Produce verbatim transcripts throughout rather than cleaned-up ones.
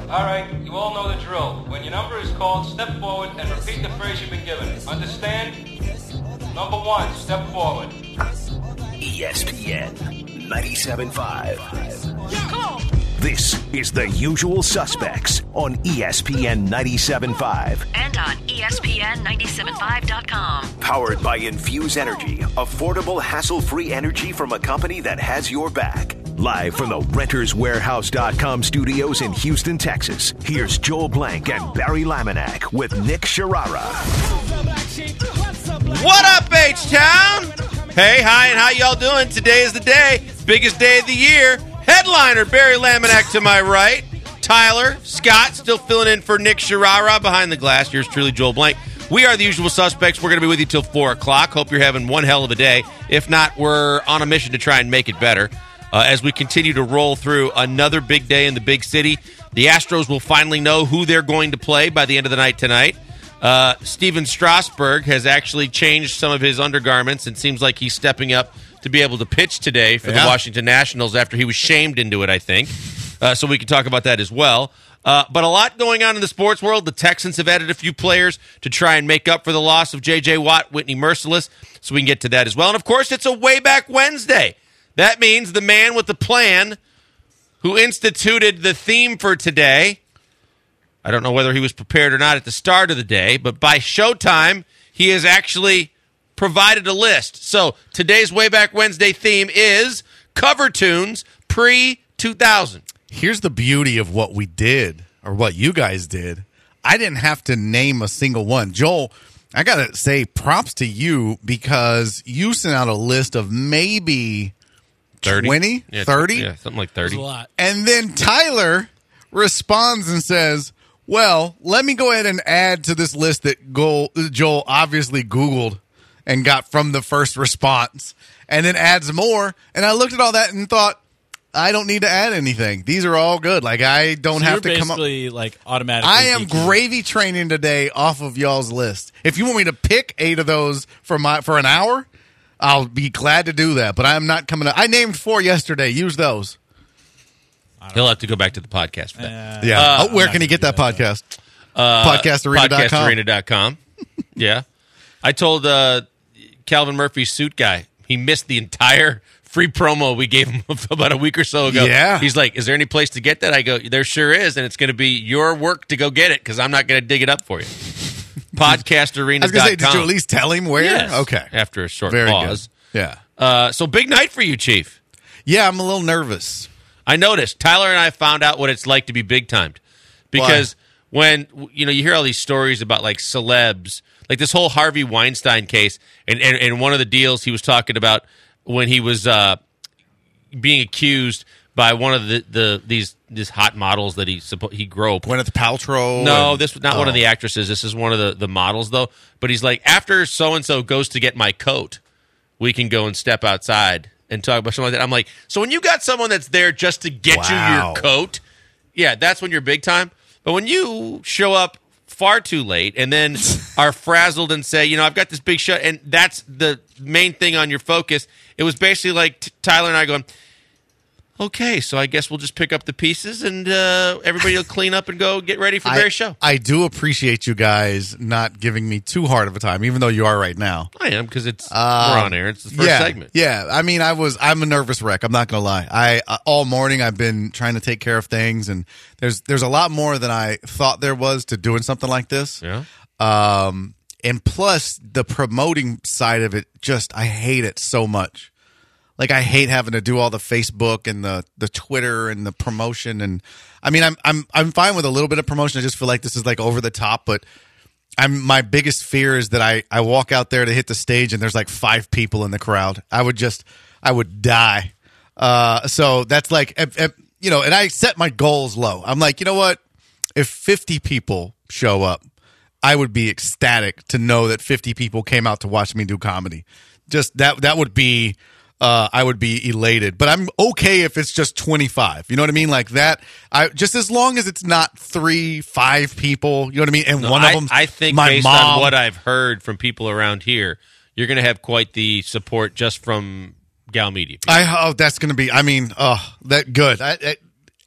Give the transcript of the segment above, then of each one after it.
All right, you all know the drill. When your number is called, step forward and repeat the phrase you've been given. Understand? Number one, step forward. E S P N ninety-seven point five. Come on. This is The Usual Suspects on E S P N ninety-seven point five. And on E S P N ninety-seven point five dot com. Powered by Infuse Energy, affordable, hassle-free energy from a company that has your back. Live from the Renters Warehouse dot com studios in Houston, Texas, here's Joel Blank and Barry Laminack with Nick Sharara. What up, H-Town? Hey, hi, and how y'all doing? Today is the day, biggest day of the year. Headliner, Barry Laminack to my right. Tyler, Scott, still filling in for Nick Sharara behind the glass. Yours truly, Joel Blank. We are the Usual Suspects. We're going to be with you till four o'clock. Hope you're having one hell of a day. If not, we're on a mission to try and make it better. Uh, as we continue to roll through another big day in the big city, the Astros will finally know who they're going to play by the end of the night tonight. Uh, Steven Strasburg has actually changed some of his undergarments and seems like he's stepping up to be able to pitch today for yeah. the Washington Nationals after he was shamed into it, I think. Uh, so we can talk about that as well. Uh, but a lot going on in the sports world. The Texans have added a few players to try and make up for the loss of J J. Watt, Whitney Merciless, so we can get to that as well. And, of course, it's a Way Back Wednesday. That means the man with the plan who instituted the theme for today, I don't know whether he was prepared or not at the start of the day, but by showtime, he has actually provided a list. So today's Way Back Wednesday theme is cover tunes pre two thousand. Here's the beauty of what we did, or what you guys did. I didn't have to name a single one. Joel, I got to say props to you because you sent out a list of maybe thirty twenty, yeah, thirty? Yeah, something like thirty. That's a lot. And then Tyler responds and says, well, let me go ahead and add to this list that Joel obviously Googled and got from the first response, and then adds more. And I looked at all that and thought, I don't need to add anything. These are all good. Like, I don't so have you're to come up. basically like automatically. I am thinking. gravy training today off of y'all's list. If you want me to pick eight of those for my for an hour, I'll be glad to do that. But I'm not coming up. I named four yesterday. Use those. He'll have to go back to the podcast for that. Uh, Yeah. Uh, oh, where can he get that, that podcast? Uh, podcast arena dot com. podcast arena dot com. Yeah. I told uh, Calvin Murphy's suit guy, he missed the entire free promo we gave him about a week or so ago. Yeah. He's like, is there any place to get that? I go, there sure is, and it's going to be your work to go get it because I'm not going to dig it up for you. podcast arena dot com. I was going to say, did you at least tell him where? Yes. Okay. After a short Very pause. Good. Yeah. Uh, so big night for you, Chief. Yeah, I'm a little nervous. I noticed. Tyler and I found out what it's like to be big-timed. Because Why? when, you know, you hear all these stories about, like, celebs, like this whole Harvey Weinstein case, and, and, and one of the deals he was talking about when he was uh, being accused by one of the, the these these hot models that he suppo- he groped. Gwyneth Paltrow? No, and, this was not oh. one of the actresses. This is one of the, the models, though. But he's like, after so-and-so goes to get my coat, we can go and step outside and talk about something like that. I'm like, so when you got someone that's there just to get wow. you your coat, yeah, that's when you're big time. But when you show up far too late and then are frazzled and say, you know, I've got this big show, and that's the main thing on your focus, it was basically like t- Tyler and I going, okay, so I guess we'll just pick up the pieces and uh, everybody will clean up and go get ready for I, Barry's show. I do appreciate you guys not giving me too hard of a time, even though you are right now. I am, because it's Um, we're on air. It's the first yeah, segment. Yeah, I mean, I was I'm a nervous wreck. I'm not gonna lie. I uh, all morning I've been trying to take care of things, and there's there's a lot more than I thought there was to doing something like this. Yeah. Um, and plus the promoting side of it, just I hate it so much. Like, I hate having to do all the Facebook and the, the Twitter and the promotion. And I mean, I'm I'm I'm fine with a little bit of promotion. I just feel like this is like over the top. But I'm my biggest fear is that I, I walk out there to hit the stage and there's like five people in the crowd. I would just I would die. Uh, so that's like if, if, you know, and I set my goals low. I'm like, you know what? If fifty people show up, I would be ecstatic to know that fifty people came out to watch me do comedy. Just that that would be. Uh, I would be elated, but I'm okay if it's just twenty-five. You know what I mean? Like that. I just as long as it's not three, five people. You know what I mean? And No, one I, of them, I think, my based mom. on what I've heard from people around here, you're going to have quite the support just from Gal Media people. I oh, that's going to be. I mean, oh, that good. I, I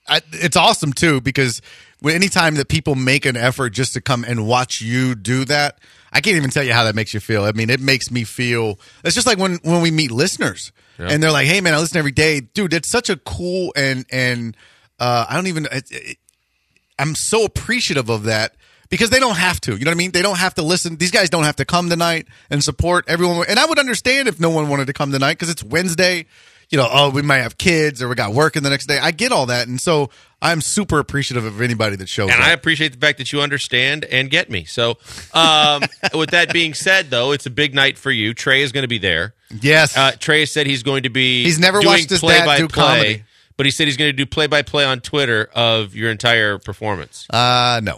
I, it's awesome too because when anytime that people make an effort just to come and watch you do that, I can't even tell you how that makes you feel. I mean, it makes me feel. It's just like when when we meet listeners yeah. and they're like, "Hey, man, I listen every day, dude." It's such a cool and and uh, I don't even. It, it, I'm so appreciative of that. Because they don't have to. You know what I mean? They don't have to listen. These guys don't have to come tonight and support everyone. And I would understand if no one wanted to come tonight because it's Wednesday. You know, oh, we might have kids or we got work in the next day. I get all that. And so I'm super appreciative of anybody that shows and up. And I appreciate the fact that you understand and get me. So um, with that being said, though, it's a big night for you. Trey is going to be there. Yes. Uh, Trey said he's going to be He's never doing watched his dad do comedy. But he said he's going to do play-by-play on Twitter of your entire performance. Uh, no.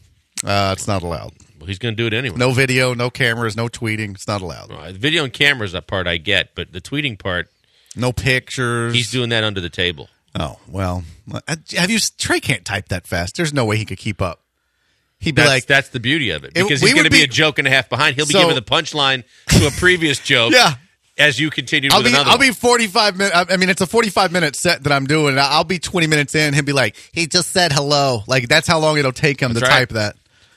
Uh, it's not allowed. Well, he's going to do it anyway. No video, no cameras, no tweeting. It's not allowed. Well, the video and cameras, that part I get, but the tweeting part, no pictures. He's doing that under the table. Oh well, have you? Trey can't type that fast. There's no way he could keep up. He'd be that's, like, that's the beauty of it because it, he's going to be, be a joke and a half behind. He'll be so, giving the punchline to a previous joke. Yeah. As you continue I'll with be, another I'll one. be forty-five minutes. I mean, it's a forty-five minute set that I'm doing. I'll be twenty minutes in. He'll be like, he just said hello. Like, that's how long it'll take him that's to right. type that.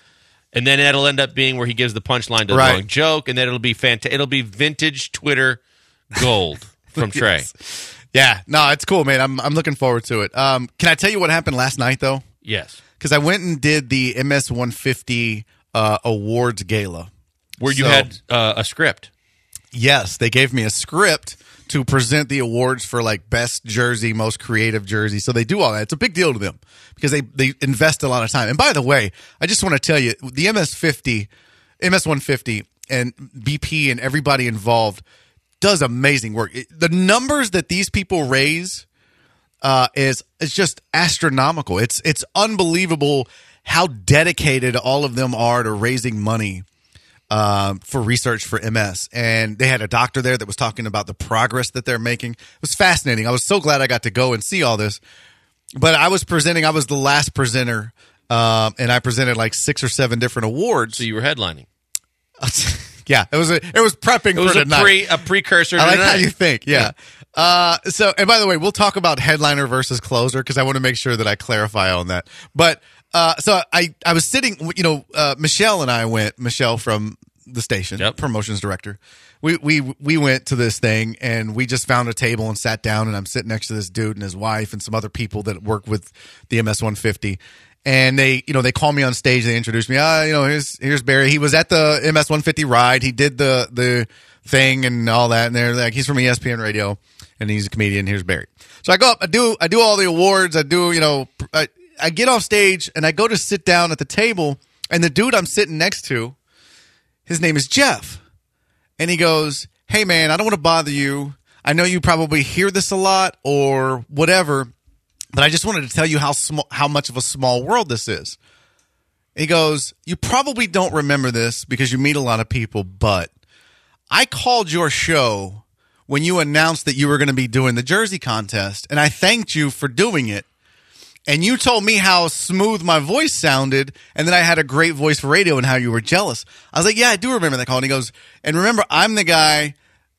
And then that'll end up being where he gives the punchline to the right. long joke, and then it'll be fanta- It'll be vintage Twitter gold from Trey. Yes. Yeah, no, it's cool, man. I'm I'm looking forward to it. Um, can I tell you what happened last night, though? Yes. Because I went and did the M S one fifty uh, awards gala. Where you so, had uh, a script. Yes, they gave me a script to present the awards for like best jersey, most creative jersey. So they do all that. It's a big deal to them because they, they invest a lot of time. And by the way, I just want to tell you, the M S fifty, M S one fifty and B P and everybody involved does amazing work. It, the numbers that these people raise uh, is is just astronomical. It's it's unbelievable how dedicated all of them are to raising money Um, for research for M S. And they had a doctor there that was talking about the progress that they're making. It was fascinating. I was so glad I got to go and see all this. But I was presenting, I was the last presenter, um, and I presented like six or seven different awards. So you were headlining. Yeah, it was a, it was prepping it was for a tonight. Pre, a precursor to I like tonight. how you think, yeah. yeah. Uh, so, and by the way, we'll talk about headliner versus closer because I want to make sure that I clarify on that. But Uh, so I, I was sitting, you know, uh, Michelle and I went, Michelle from the station, yep. promotions director. We, we, we went to this thing and we just found a table and sat down, and I'm sitting next to this dude and his wife and some other people that work with the M S one fifty. And they, you know, they call me on stage. They introduced me. Ah, you know, here's, here's Barry. He was at the M S one fifty ride. He did the, the thing and all that. And they're like, he's from E S P N radio and he's a comedian. Here's Barry. So I go up, I do, I do all the awards. I do, you know, I, I get off stage and I go to sit down at the table, and the dude I'm sitting next to, his name is Jeff. And he goes, hey man, I don't want to bother you. I know you probably hear this a lot or whatever, but I just wanted to tell you how small, how much of a small world this is. He goes, you probably don't remember this because you meet a lot of people, but I called your show when you announced that you were going to be doing the jersey contest, and I thanked you for doing it. And you told me how smooth my voice sounded, and that I had a great voice for radio and how you were jealous. I was like, yeah, I do remember that call. And he goes, and remember, I'm the guy,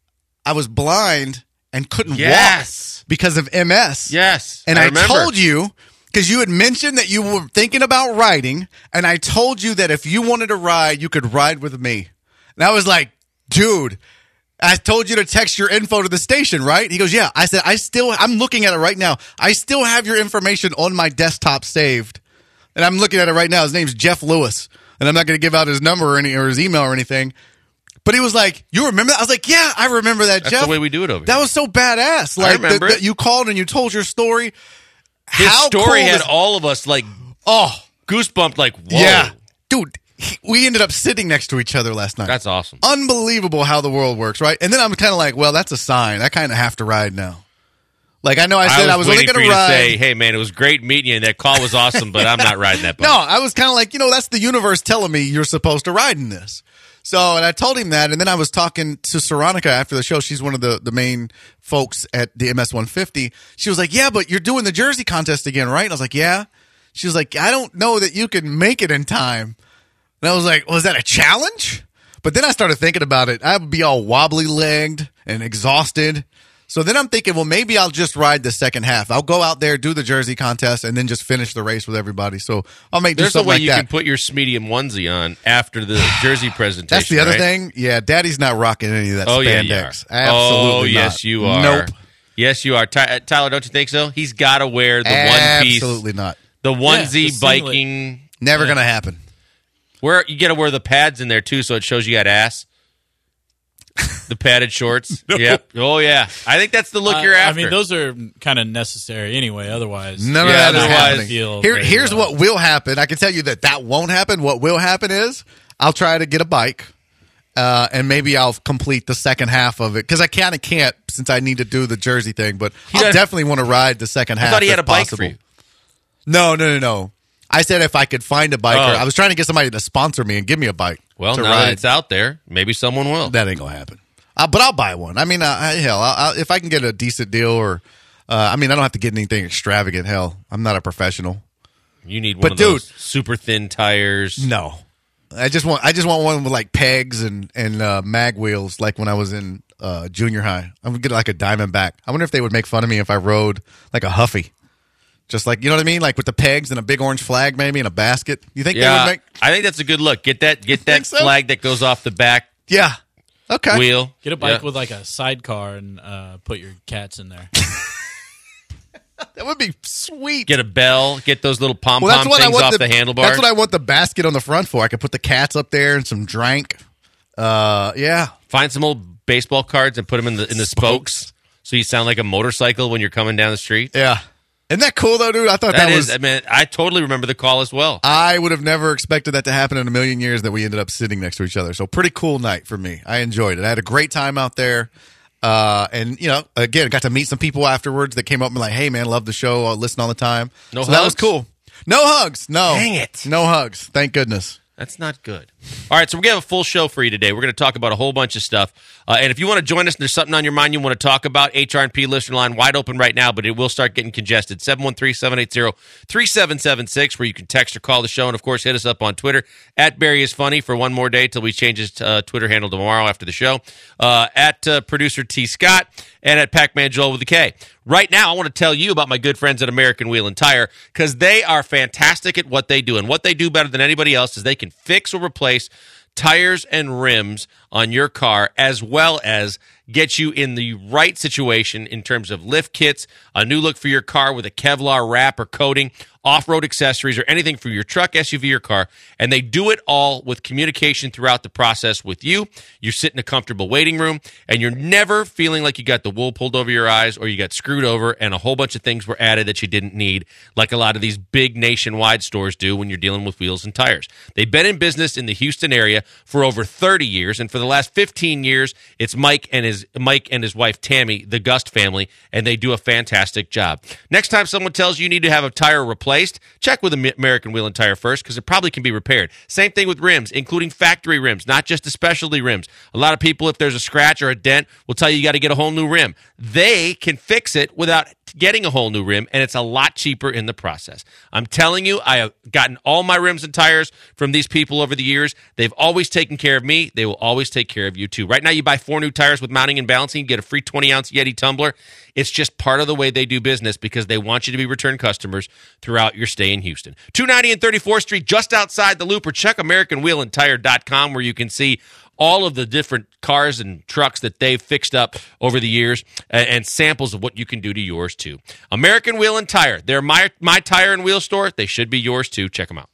I was blind and couldn't yes. walk because of M S. Yes, And I, I, remember. told you, because you had mentioned that you were thinking about riding, and I told you that if you wanted to ride, you could ride with me. And I was like, dude, I told you to text your info to the station, right? He goes, yeah. I said, I still, I'm looking at it right now. I still have your information on my desktop saved. And I'm looking at it right now. His name's Jeff Lewis. And I'm not going to give out his number or any, or his email or anything. But he was like, you remember that? I was like, yeah, I remember that, That's Jeff. the way we do it over That here. was so badass. Like, I remember the, the, it. you called and you told your story. His How story cool had is- all of us like Oh, goosebumped, like, whoa. yeah. Dude, he, we ended up sitting next to each other last night. That's awesome. Unbelievable how the world works, right? And then I'm kind of like, well, that's a sign. I kind of have to ride now. Like, I know I said I was, I was only waiting for going you to ride. to say, hey, man, it was great meeting you, and that call was awesome, but I'm not riding that bike. No, I was kind of like, you know, that's the universe telling me you're supposed to ride in this. So, and I told him that, and then I was talking to Saronica after the show. She's one of the, the main folks at the M S one fifty. She was like, yeah, but you're doing the jersey contest again, right? And I was like, yeah. She was like, I don't know that you can make it in time. And I was like, well, is that a challenge? But then I started thinking about it. I would be all wobbly-legged and exhausted. So then I'm thinking, well, maybe I'll just ride the second half. I'll go out there, do the jersey contest, and then just finish the race with everybody. So I'll make do There's a something way like you that. can put your Smedium onesie on after the jersey presentation. That's the other right? thing. Yeah, Daddy's not rocking any of that Oh, yeah, spandex. you are. Absolutely oh, not. yes, you are. Nope. Yes, you are. Ty- Tyler, don't you think so? He's got to wear the one piece. Absolutely not. The Yeah, onesie the singlet. biking. Never going to happen. Where you got to wear the pads in there too, so it shows you got ass. The padded shorts. Yep. Oh yeah. I think that's the look Uh, you're I after. mean, those are kind of necessary anyway. Otherwise, None Yeah, of that is otherwise- happening. Feel Here, very here's well. what will happen. I can tell you that that won't happen. What will happen is I'll try to get a bike, uh, and maybe I'll complete the second half of it because I kind of can't since I need to do the jersey thing. But He I'll does- definitely want to ride the second half. I thought he had if a bike possible. for you. No, no, no, no. I said if I could find a biker. Oh. I was trying to get somebody to sponsor me and give me a bike. Well, to now that ride. it's out there, maybe someone will. That ain't gonna happen. Uh, but I'll buy one. I mean, uh, I- hell, I'll, I'll, if I can get a decent deal, or uh, I mean, I don't have to get anything extravagant. Hell, I'm not a professional. You need one But of those dude- super thin tires. No, I just want I just want one with like pegs and and uh, mag wheels, like when I was in uh, junior high. I'm gonna get like a Diamondback. I wonder if they would make fun of me if I rode like a Huffy, just like you know what I mean, like with the pegs and a big orange flag, maybe in a basket. You think they Yeah, would make? I think that's a good look. Get that, get that think so? flag that goes off the back Yeah. Okay. wheel. Get a bike Yeah. with like a sidecar and uh, put your cats in there. That would be sweet. Get a bell. Get those little pom Well, that's pom what I things want off the, the, handlebar. That's what I want the basket on the front for. I could put the cats up there and some drink. Uh, yeah. Find some old baseball cards and put them in the in the spokes, so you sound like a motorcycle when you're coming down the street. Yeah. Isn't that cool though, dude? I thought That that, is, was. I mean, I totally remember the call as well. I would have never expected that to happen in a million years. That we ended up sitting next to each other. So pretty cool night for me. I enjoyed it. I had a great time out there. Uh, and you know, again, got to meet some people afterwards that came up and were like, "Hey, man, love the show. I listen all the time." No so that was hugs? cool. No hugs. No. Dang it. No hugs. Thank goodness. That's not good. All right, so we're going to have a full show for you today. We're going to talk about a whole bunch of stuff. Uh, and if you want to join us and there's something on your mind you want to talk about, H R and P listener line wide open right now, but it will start getting congested. seven one three, seven eight zero, three seven seven six, where you can text or call the show. And, of course, hit us up on Twitter, at Barry is Funny, for one more day till we change his uh, Twitter handle tomorrow after the show, uh, at uh, Producer T. Scott, and at Pac-Man Joel with a K. Right now, I want to tell you about my good friends at American Wheel and Tire because they are fantastic at what they do. And what they do better than anybody else is they can fix or replace tires and rims on your car, as well as get you in the right situation in terms of lift kits, a new look for your car with a Kevlar wrap or coating, off-road accessories, or anything for your truck, S U V, or car. And they do it all with communication throughout the process with you. You sit in a comfortable waiting room, and you're never feeling like you got the wool pulled over your eyes or you got screwed over and a whole bunch of things were added that you didn't need, like a lot of these big nationwide stores do when you're dealing with wheels and tires. They've been in business in the Houston area for over thirty years, and for the last fifteen years, it's Mike and his Mike and his wife Tammy, the Gust family, and they do a fantastic job. Next time someone tells you you need to have a tire replaced, check with American Wheel and Tire first, because it probably can be repaired. Same thing with rims, including factory rims, not just the specialty rims. A lot of people, if there's a scratch or a dent, will tell you you got to get a whole new rim. They can fix it without getting a whole new rim, and it's a lot cheaper in the process. I'm telling you, I have gotten all my rims and tires from these people over the years. They've always taken care of me. They will always take care of you, too. Right now, you buy four new tires with mounting and balancing, you get a free twenty-ounce Yeti tumbler. It's just part of the way they do business because they want you to be return customers throughout your stay in Houston. two ninety and thirty-fourth Street, just outside the Loop, or check American Wheel and Tire dot com, where you can see all of the different cars and trucks that they've fixed up over the years, and, and samples of what you can do to yours, too. American Wheel and Tire. They're my, my tire and wheel store. They should be yours, too. Check them out.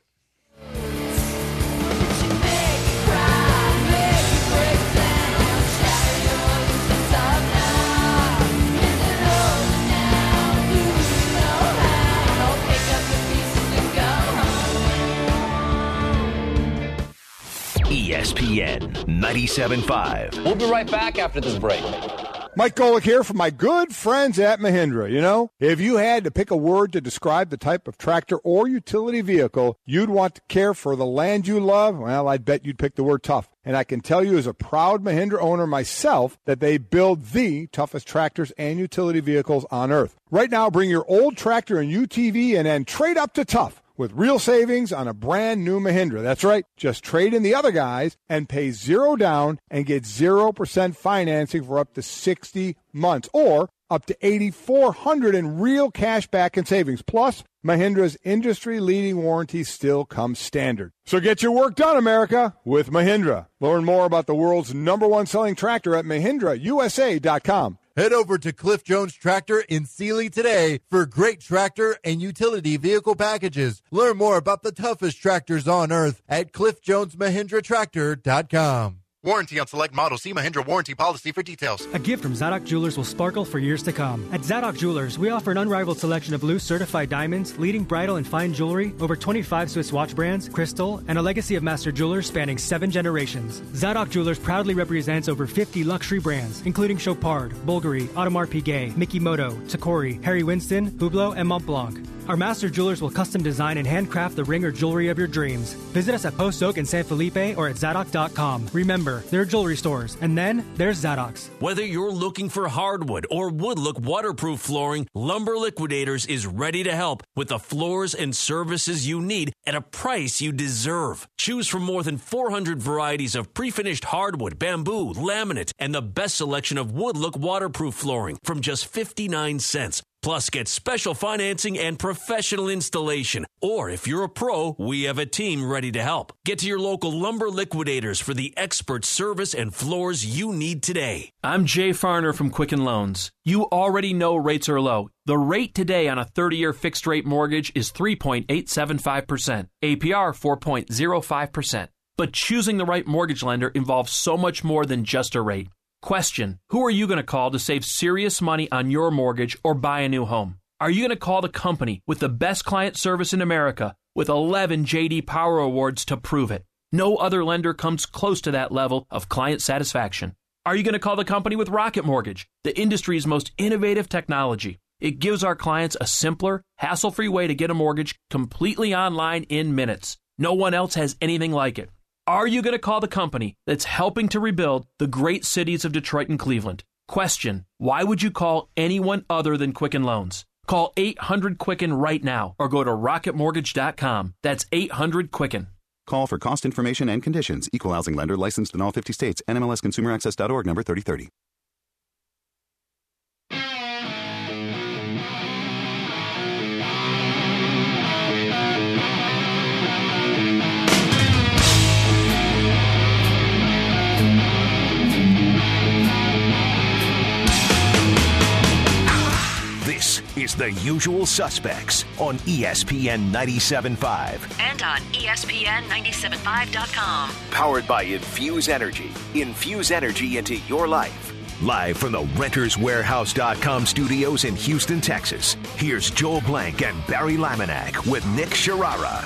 E S P N ninety-seven point five. We'll be right back after this break. Mike Golick here from my good friends at Mahindra. You know, if you had to pick a word to describe the type of tractor or utility vehicle you'd want to care for the land you love, well, I'd bet you'd pick the word tough. And I can tell you as a proud Mahindra owner myself that they build the toughest tractors and utility vehicles on earth. Right now, bring your old tractor and U T V in and trade up to tough with real savings on a brand new Mahindra. That's right. Just trade in the other guys and pay zero down and get zero percent financing for up to sixty months or up to eight thousand four hundred dollars in real cash back and savings. Plus, Mahindra's industry-leading warranty still comes standard. So get your work done, America, with Mahindra. Learn more about the world's number one selling tractor at Mahindra U S A dot com. Head over to Cliff Jones Tractor in Sealy today for great tractor and utility vehicle packages. Learn more about the toughest tractors on earth at Cliff Jones Mahindra Tractor dot com. Warranty on select models. See Mahindra warranty policy for details. A gift from Zadok Jewelers will sparkle for years to come. At Zadok Jewelers, we offer an unrivaled selection of loose certified diamonds, leading bridal and fine jewelry, over twenty-five Swiss watch brands, crystal, and a legacy of master jewelers spanning seven generations. Zadok Jewelers proudly represents over fifty luxury brands, including Chopard, Bulgari, Audemars Piguet, Mikimoto, Tacori, Harry Winston, Hublot, and Montblanc. Our master jewelers will custom design and handcraft the ring or jewelry of your dreams. Visit us at Post Oak in San Felipe or at Zadok dot com. Remember, there are jewelry stores, and then there's Zadok's. Whether you're looking for hardwood or wood look waterproof flooring, Lumber Liquidators is ready to help with the floors and services you need at a price you deserve. Choose from more than four hundred varieties of pre-finished hardwood, bamboo, laminate, and the best selection of wood look waterproof flooring from just fifty-nine cents. Plus, get special financing and professional installation. Or if you're a pro, we have a team ready to help. Get to your local Lumber Liquidators for the expert service and floors you need today. I'm Jay Farner from Quicken Loans. You already know rates are low. The rate today on a thirty-year fixed-rate mortgage is three point eight seven five percent, A P R four point zero five percent. But choosing the right mortgage lender involves so much more than just a rate. Question: who are you going to call to save serious money on your mortgage or buy a new home? Are you going to call the company with the best client service in America with eleven J D Power Awards to prove it? No other lender comes close to that level of client satisfaction. Are you going to call the company with Rocket Mortgage, the industry's most innovative technology? It gives our clients a simpler, hassle-free way to get a mortgage completely online in minutes. No one else has anything like it. Are you going to call the company that's helping to rebuild the great cities of Detroit and Cleveland? Question: why would you call anyone other than Quicken Loans? Call eight hundred Quicken right now or go to rocket mortgage dot com. That's eight hundred Quicken. Call for cost information and conditions. Equal housing lender licensed in all fifty states. N M L S Consumer Access dot org number thirty thirty. This is The Usual Suspects on E S P N ninety-seven point five. And on E S P N ninety-seven point five dot com. Powered by Infuse Energy. Infuse energy into your life. Live from the Renters Warehouse dot com studios in Houston, Texas. Here's Joel Blank and Barry Laminack with Nick Sharara.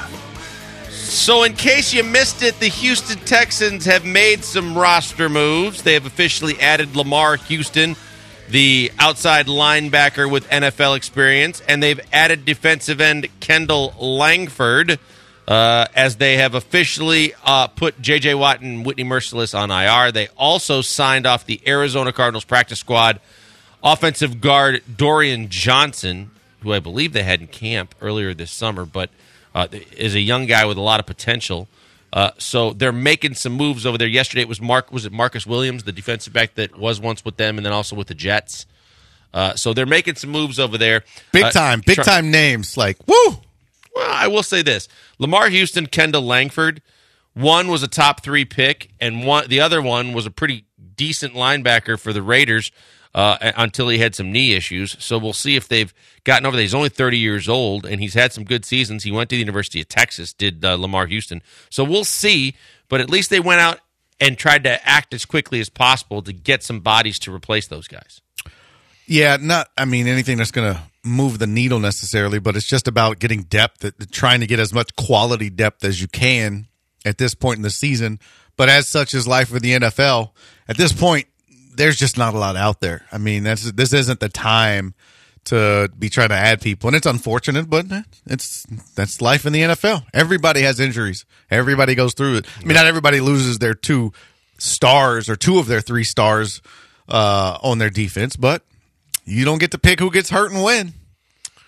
So in case you missed it, the Houston Texans have made some roster moves. They have officially added Lamar Houston, the outside linebacker with N F L experience, and they've added defensive end Kendall Langford, uh, as they have officially uh, put J J. Watt and Whitney Merciless on I R. They also signed off the Arizona Cardinals practice squad offensive guard Dorian Johnson, who I believe they had in camp earlier this summer, but uh, is a young guy with a lot of potential. Uh, so they're making some moves over there. Yesterday it was Mark. Was it Marcus Williams, the defensive back that was once with them, and then also with the Jets? Uh, so they're making some moves over there. Big uh, time, big try- time names like woo. Well, I will say this: Lamar Houston, Kendall Langford. One was a top three pick, and one the other one was a pretty decent linebacker for the Raiders uh, until he had some knee issues. So we'll see if they've gotten over that. He's only thirty years old, and he's had some good seasons. He went to the University of Texas, did uh, Lamar Houston. So we'll see, but at least they went out and tried to act as quickly as possible to get some bodies to replace those guys. Yeah, not, I mean, anything that's going to move the needle necessarily, but it's just about getting depth, trying to get as much quality depth as you can at this point in the season. But as such is life with the N F L. At this point, there's just not a lot out there. I mean, that's this isn't the time to be trying to add people, and it's unfortunate, but it's that's life in the N F L. Everybody has injuries. Everybody goes through it. I mean, not everybody loses their two stars or two of their three stars uh, on their defense, but you don't get to pick who gets hurt and when.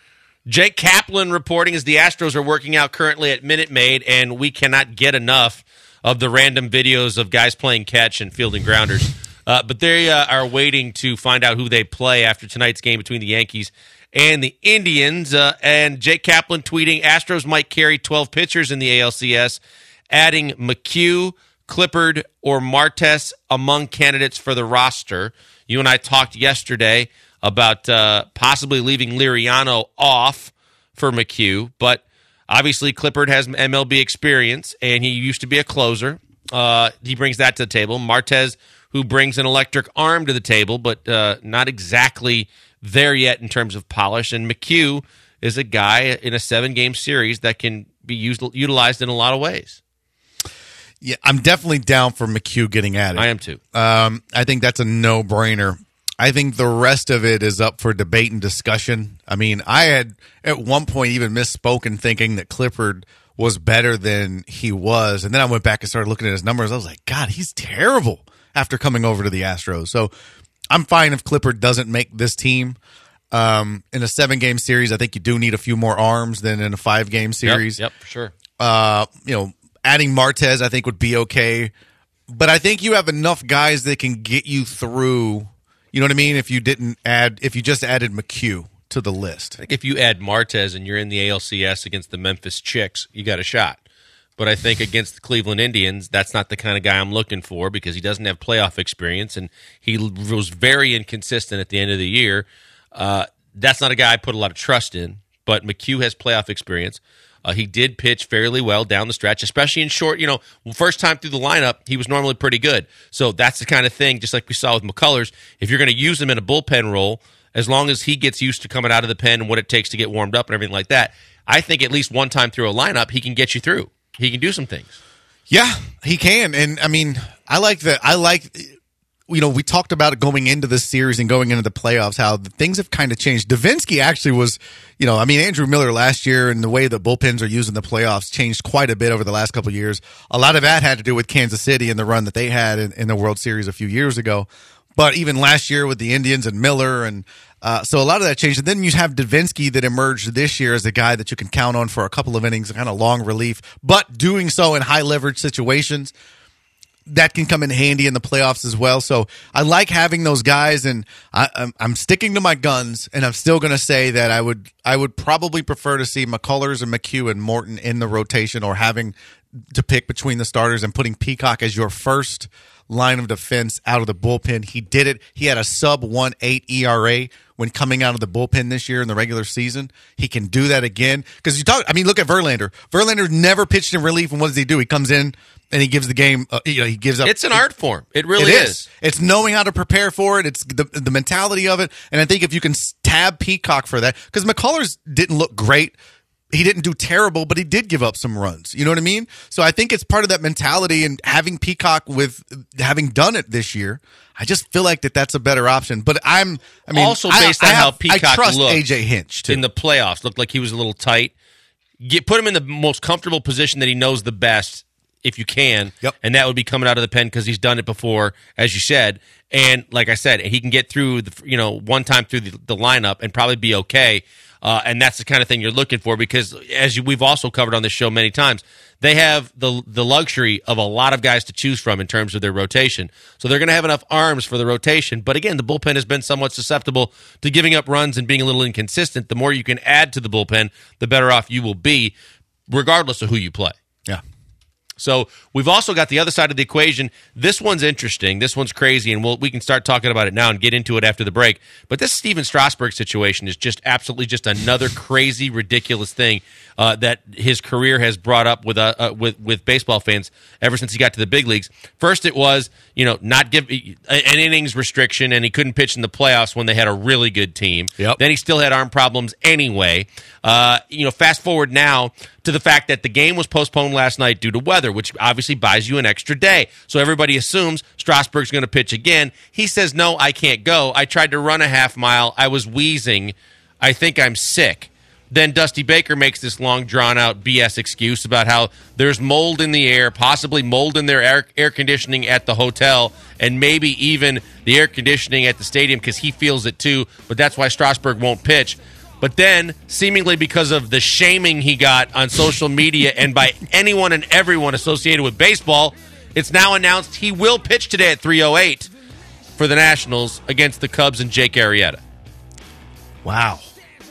Jake Kaplan reporting as the Astros are working out currently at Minute Maid, and we cannot get enough of the random videos of guys playing catch and fielding grounders. Uh, but they uh, are waiting to find out who they play after tonight's game between the Yankees and the Indians. Uh, and Jake Kaplan tweeting, Astros might carry twelve pitchers in the A L C S, adding McHugh, Clippard, or Martes among candidates for the roster. You and I talked yesterday about uh, possibly leaving Liriano off for McHugh, but obviously Clippard has M L B experience, and he used to be a closer. Uh, he brings that to the table. Martes, who brings an electric arm to the table, but uh, not exactly there yet in terms of polish. And McHugh is a guy in a seven-game series that can be used, utilized in a lot of ways. Yeah, I'm definitely down for McHugh getting at it. I am too. Um, I think that's a no-brainer. I think the rest of it is up for debate and discussion. I mean, I had at one point even misspoken thinking that Clippard was better than he was, and then I went back and started looking at his numbers. I was like, God, he's terrible after coming over to the Astros. So I'm fine if Clippard doesn't make this team. Um, in a seven-game series, I think you do need a few more arms than in a five-game series. Yep, yep, for sure. Uh, you know, adding Martes I think would be okay, but I think you have enough guys that can get you through. You know what I mean? If you didn't add, if you just added McHugh to the list. I think if you add Martes and you're in the A L C S against the Memphis Chicks, you got a shot. But I think against the Cleveland Indians, that's not the kind of guy I'm looking for because he doesn't have playoff experience and he was very inconsistent at the end of the year. Uh, that's not a guy I put a lot of trust in, but McHugh has playoff experience. Uh, he did pitch fairly well down the stretch, especially in short. You know, first time through the lineup, he was normally pretty good. So that's the kind of thing, just like we saw with McCullers, if you're going to use him in a bullpen role, as long as he gets used to coming out of the pen and what it takes to get warmed up and everything like that, I think at least one time through a lineup, he can get you through. He can do some things. Yeah, he can. And, I mean, I like that. I like – you know, we talked about it going into this series and going into the playoffs, how things have kind of changed. Davinsky actually was, you know, I mean, Andrew Miller last year and the way the bullpens are used in the playoffs changed quite a bit over the last couple of years. A lot of that had to do with Kansas City and the run that they had in, in the World Series a few years ago. But even last year with the Indians and Miller, and uh, so a lot of that changed. And then you have Davinsky that emerged this year as a guy that you can count on for a couple of innings, kind of long relief, but doing so in high leverage situations. That can come in handy in the playoffs as well. So I like having those guys, and I, I'm, I'm sticking to my guns, and I'm still going to say that I would I would probably prefer to see McCullers and McHugh and Morton in the rotation, or having to pick between the starters and putting Peacock as your first line of defense out of the bullpen. He did it. He had a sub one point eight E R A when coming out of the bullpen this year in the regular season. He can do that again. Because you talk, I mean, look at Verlander. Verlander never pitched in relief, and what does he do? He comes in and he gives the game. Uh, you know, he gives up. It's an art form. It really it is. is. It's knowing how to prepare for it. It's the the mentality of it. And I think if you can tab Peacock for that, because McCullers didn't look great. He didn't do terrible, but he did give up some runs. You know what I mean? So I think it's part of that mentality, and having Peacock with having done it this year, I just feel like that that's a better option. But I'm, I mean, also based I, on I how have, Peacock I trust looked A J Hinch too. In the playoffs, looked like he was a little tight. Get put him in the most comfortable position that he knows the best, if you can. Yep. And that would be coming out of the pen because he's done it before, as you said. And like I said, he can get through the, you know, one time through the, the lineup and probably be okay. Uh, and that's the kind of thing you're looking for because, as you, we've also covered on this show many times, they have the the luxury of a lot of guys to choose from in terms of their rotation. So they're going to have enough arms for the rotation. But again, the bullpen has been somewhat susceptible to giving up runs and being a little inconsistent. The more you can add to the bullpen, the better off you will be, regardless of who you play. Yeah. So we've also got the other side of the equation. This one's interesting. This one's crazy, and we'll, we can start talking about it now and get into it after the break. But this Steven Strasburg situation is just absolutely just another crazy, ridiculous thing uh, that his career has brought up with uh, uh, with with baseball fans ever since he got to the big leagues. First, it was you know not give an innings restriction, and he couldn't pitch in the playoffs when they had a really good team. Yep. Then he still had arm problems anyway. Uh, you know, fast forward now to the fact that the game was postponed last night due to weather, which obviously buys you an extra day. So everybody assumes Strasburg's going to pitch again. He says, no, I can't go. I tried to run a half mile. I was wheezing. I think I'm sick. Then Dusty Baker makes this long, drawn-out B S excuse about how there's mold in the air, possibly mold in their air, air conditioning at the hotel, and maybe even the air conditioning at the stadium because he feels it too, but that's why Strasburg won't pitch. But then, seemingly because of the shaming he got on social media and by anyone and everyone associated with baseball, it's now announced he will pitch today at three oh eight for the Nationals against the Cubs and Jake Arrieta. Wow.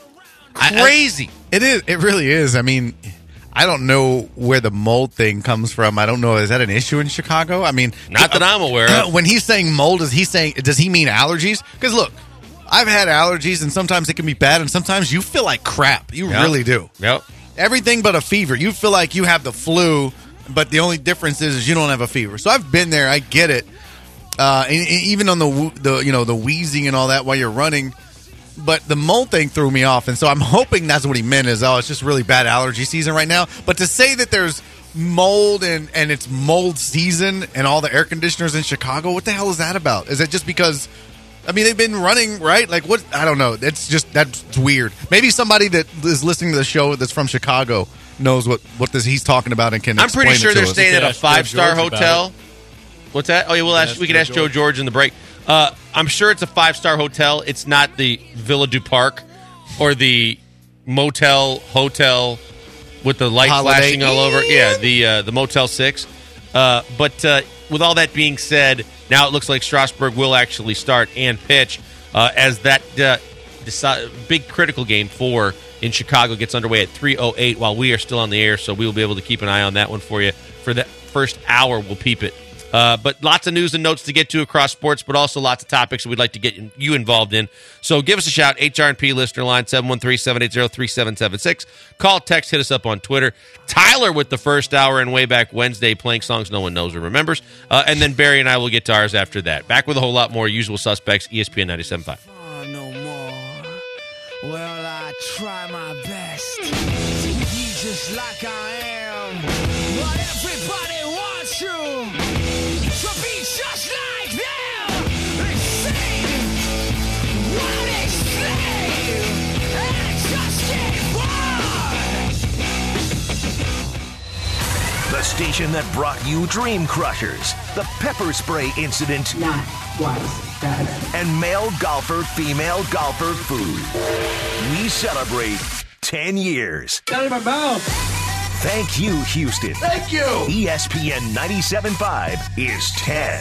Crazy. I, I, it is. It really is. I mean, I don't know where the mold thing comes from. I don't know. Is that an issue in Chicago? I mean, not that I'm aware of. When he's saying mold, is he saying, does he mean allergies? Because look, I've had allergies, and sometimes it can be bad, and sometimes you feel like crap. You yep. really do. Yep. Everything but a fever. You feel like you have the flu, but the only difference is, is you don't have a fever. So I've been there. I get it. Uh, and, and even on the the you know the wheezing and all that while you're running. But the mold thing threw me off, and so I'm hoping that's what he meant is, oh, it's just really bad allergy season right now. But to say that there's mold and, and it's mold season and all the air conditioners in Chicago, what the hell is that about? Is it just because, I mean, they've been running, right? Like, what? I don't know. It's just, that's weird. Maybe somebody that is listening to the show that's from Chicago knows what, what this he's talking about and can I'm explain pretty sure it to they're us. staying at a five-star hotel. What's that? Oh, yeah, we'll ask, we can ask Joe George in the break. Uh, I'm sure it's a five-star hotel. It's not the Villa du Parc or the motel hotel with the light Holiday flashing all over. Inn. Yeah, the uh, the Motel six. Uh, but uh, with all that being said, now it looks like Strasburg will actually start and pitch uh, as that uh, deci- big critical game for in Chicago gets underway at three oh eight while we are still on the air, so we will be able to keep an eye on that one for you. For the first hour, we'll peep it. Uh, but lots of news and notes to get to across sports, but also lots of topics we'd like to get you involved in. So give us a shout, H R and P listener line, seven one three, seven eight zero, three seven seven six. Call, text, hit us up on Twitter. Tyler with the first hour and way back Wednesday playing songs no one knows or remembers. Uh, and then Barry and I will get to ours after that. Back with a whole lot more Usual Suspects, E S P N ninety-seven point five. Oh, no more. Well, I try my best to be just like I am. But everybody wants you. To be just like them, they say what they say, and I just get bored. The station that brought you Dream Crushers, the pepper spray incident, not twice, bad. and male golfer, female golfer food. We celebrate ten years. Got it in my mouth. Thank you, Houston. Thank you. E S P N ninety-seven point five is ten.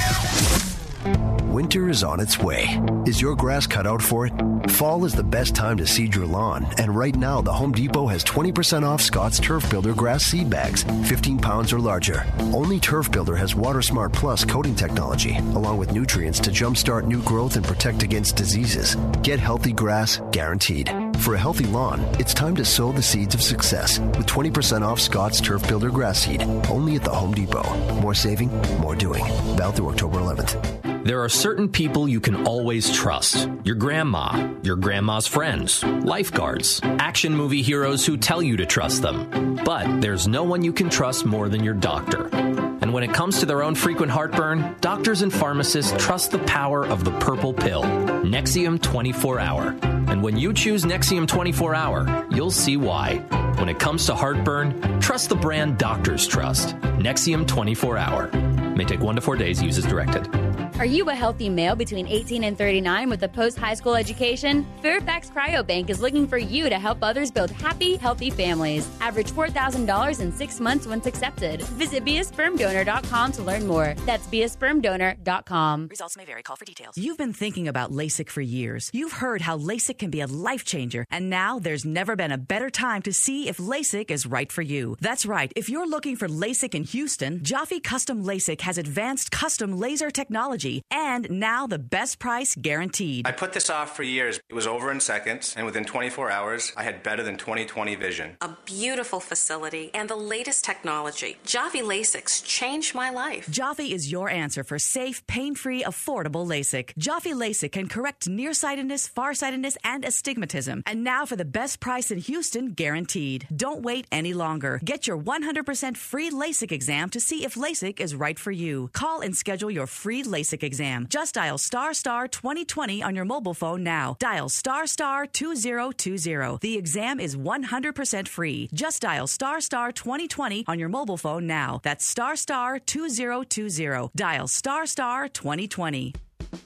Winter is on its way. Is your grass cut out for it? Fall is the best time to seed your lawn, and right now the Home Depot has twenty percent off Scott's Turf Builder grass seed bags, fifteen pounds or larger. Only Turf Builder has Water Smart Plus coating technology, along with nutrients to jumpstart new growth and protect against diseases. Get healthy grass guaranteed. For a healthy lawn, it's time to sow the seeds of success with twenty percent off Scott's Turf Builder grass seed, only at the Home Depot. More saving, more doing. Valid through October eleventh. There are certain people you can always trust. Your grandma, your grandma's friends, lifeguards, action movie heroes who tell you to trust them. But there's no one you can trust more than your doctor. And when it comes to their own frequent heartburn, doctors and pharmacists trust the power of the purple pill, Nexium twenty-four hour. And when you choose Nexium twenty-four hour, you'll see why. When it comes to heartburn, trust the brand doctors trust. Nexium twenty-four hour. May take one to four days. Use as directed. Are you a healthy male between eighteen and thirty-nine with a post-high school education? Fairfax Cryobank is looking for you to help others build happy, healthy families. Average four thousand dollars in six months once accepted. Visit be a sperm donor dot com to learn more. That's be a sperm donor dot com. Results may vary. Call for details. You've been thinking about LASIK for years. You've heard how LASIK can be a life changer, and now there's never been a better time to see if LASIK is right for you. That's right. If you're looking for LASIK in Houston, Jaffe Custom LASIK has advanced custom laser technology and now the best price guaranteed. I put this off for years. It was over in seconds, and within twenty-four hours, I had better than twenty twenty vision. A beautiful facility and the latest technology. Jaffe LASIK's changed my life. Jaffe is your answer for safe, pain-free, affordable LASIK. Jaffe LASIK can correct nearsightedness, farsightedness, and astigmatism. And now for the best price in Houston, guaranteed. Don't wait any longer. Get your one hundred percent free LASIK exam to see if LASIK is right for you. Call and schedule your free LASIK exam. Just dial star star twenty twenty on your mobile phone now. Dial star star two zero two zero. The exam is one hundred percent free. Just dial star star twenty twenty on your mobile phone now. That's star star two zero two zero. Dial star star twenty twenty.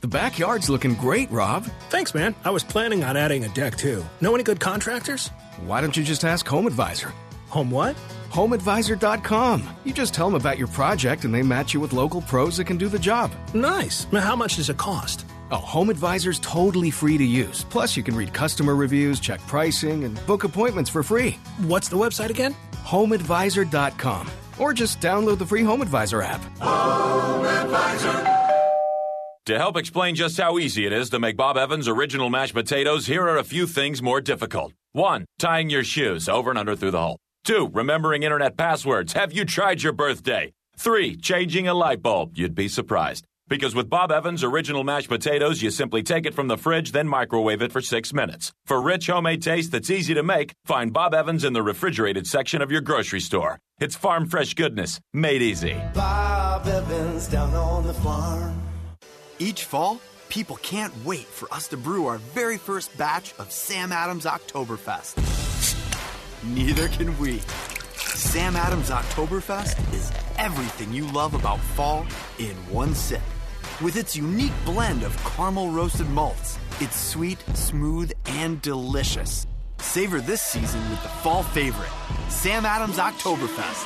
The backyard's looking great, Rob. Thanks, man. I was planning on adding a deck, too. Know any good contractors? Why don't you just ask Home Advisor? Home what? home advisor dot com. You just tell them about your project and they match you with local pros that can do the job. Nice. Now, how much does it cost? Oh, Home Advisor's totally free to use. Plus, you can read customer reviews, check pricing, and book appointments for free. What's the website again? home advisor dot com. Or just download the free Home Advisor app. Home Advisor. To help explain just how easy it is to make Bob Evans original mashed potatoes, here are a few things more difficult. One, tying your shoes over and under through the hole. Two, remembering internet passwords. Have you tried your birthday? Three, changing a light bulb. You'd be surprised. Because with Bob Evans original mashed potatoes, you simply take it from the fridge, then microwave it for six minutes. For rich homemade taste that's easy to make, find Bob Evans in the refrigerated section of your grocery store. It's farm fresh goodness, made easy. Bob Evans down on the farm. Each fall, people can't wait for us to brew our very first batch of Sam Adams Oktoberfest. Neither can we. Sam Adams Oktoberfest is everything you love about fall in one sip. With its unique blend of caramel roasted malts, it's sweet, smooth, and delicious. Savor this season with the fall favorite, Sam Adams Oktoberfest.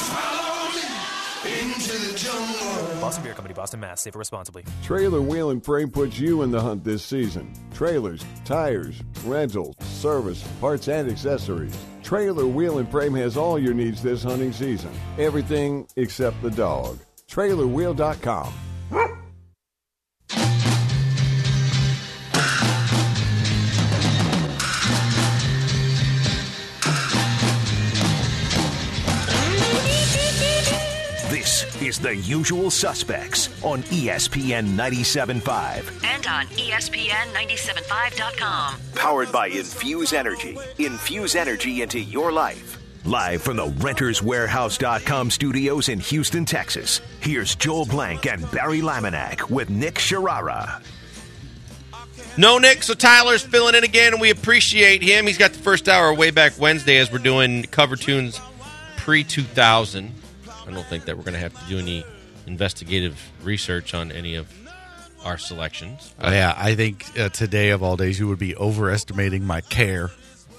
Into the jungle. Boston Beer Company, Boston, Mass. Savor responsibly. Trailer Wheel and Frame puts you in the hunt this season. Trailers, tires, rentals, service, parts, and accessories. Trailer Wheel and Frame has all your needs this hunting season. Everything except the dog. trailer wheel dot com. This is The Usual Suspects on E S P N ninety-seven point five. And on E S P N ninety-seven point five dot com. Powered by Infuse Energy. Infuse energy into your life. Live from the Renters Warehouse dot com studios in Houston, Texas, here's Joel Blank and Barry Laminack with Nick Sharara. No Nick, so Tyler's filling in again, and we appreciate him. He's got the first hour way back Wednesday as we're doing cover tunes pre two thousand. I don't think that we're going to have to do any investigative research on any of our selections. Uh, yeah, I think uh, today of all days you would be overestimating my care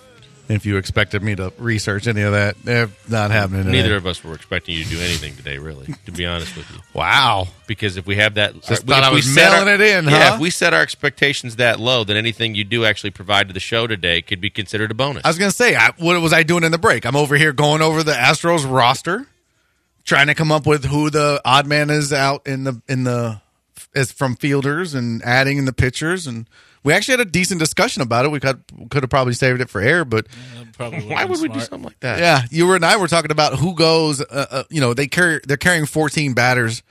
if you expected me to research any of that. Eh, not happening today. Neither of us were expecting you to do anything today, really, to be honest with you. Wow. Because if we have that... Just if thought I was mailing our, it in, yeah, huh? if we set our expectations that low, then anything you do actually provide to the show today could be considered a bonus. I was going to say, I, what was I doing in the break? I'm over here going over the Astros roster, trying to come up with who the odd man is out in the in the as from fielders and adding in the pitchers, and we actually had a decent discussion about it. We could could have probably saved it for air, but yeah, why would we smart. do something like that? Yeah, you and I were talking about who goes. Uh, uh, you know, they carry they're carrying fourteen batters,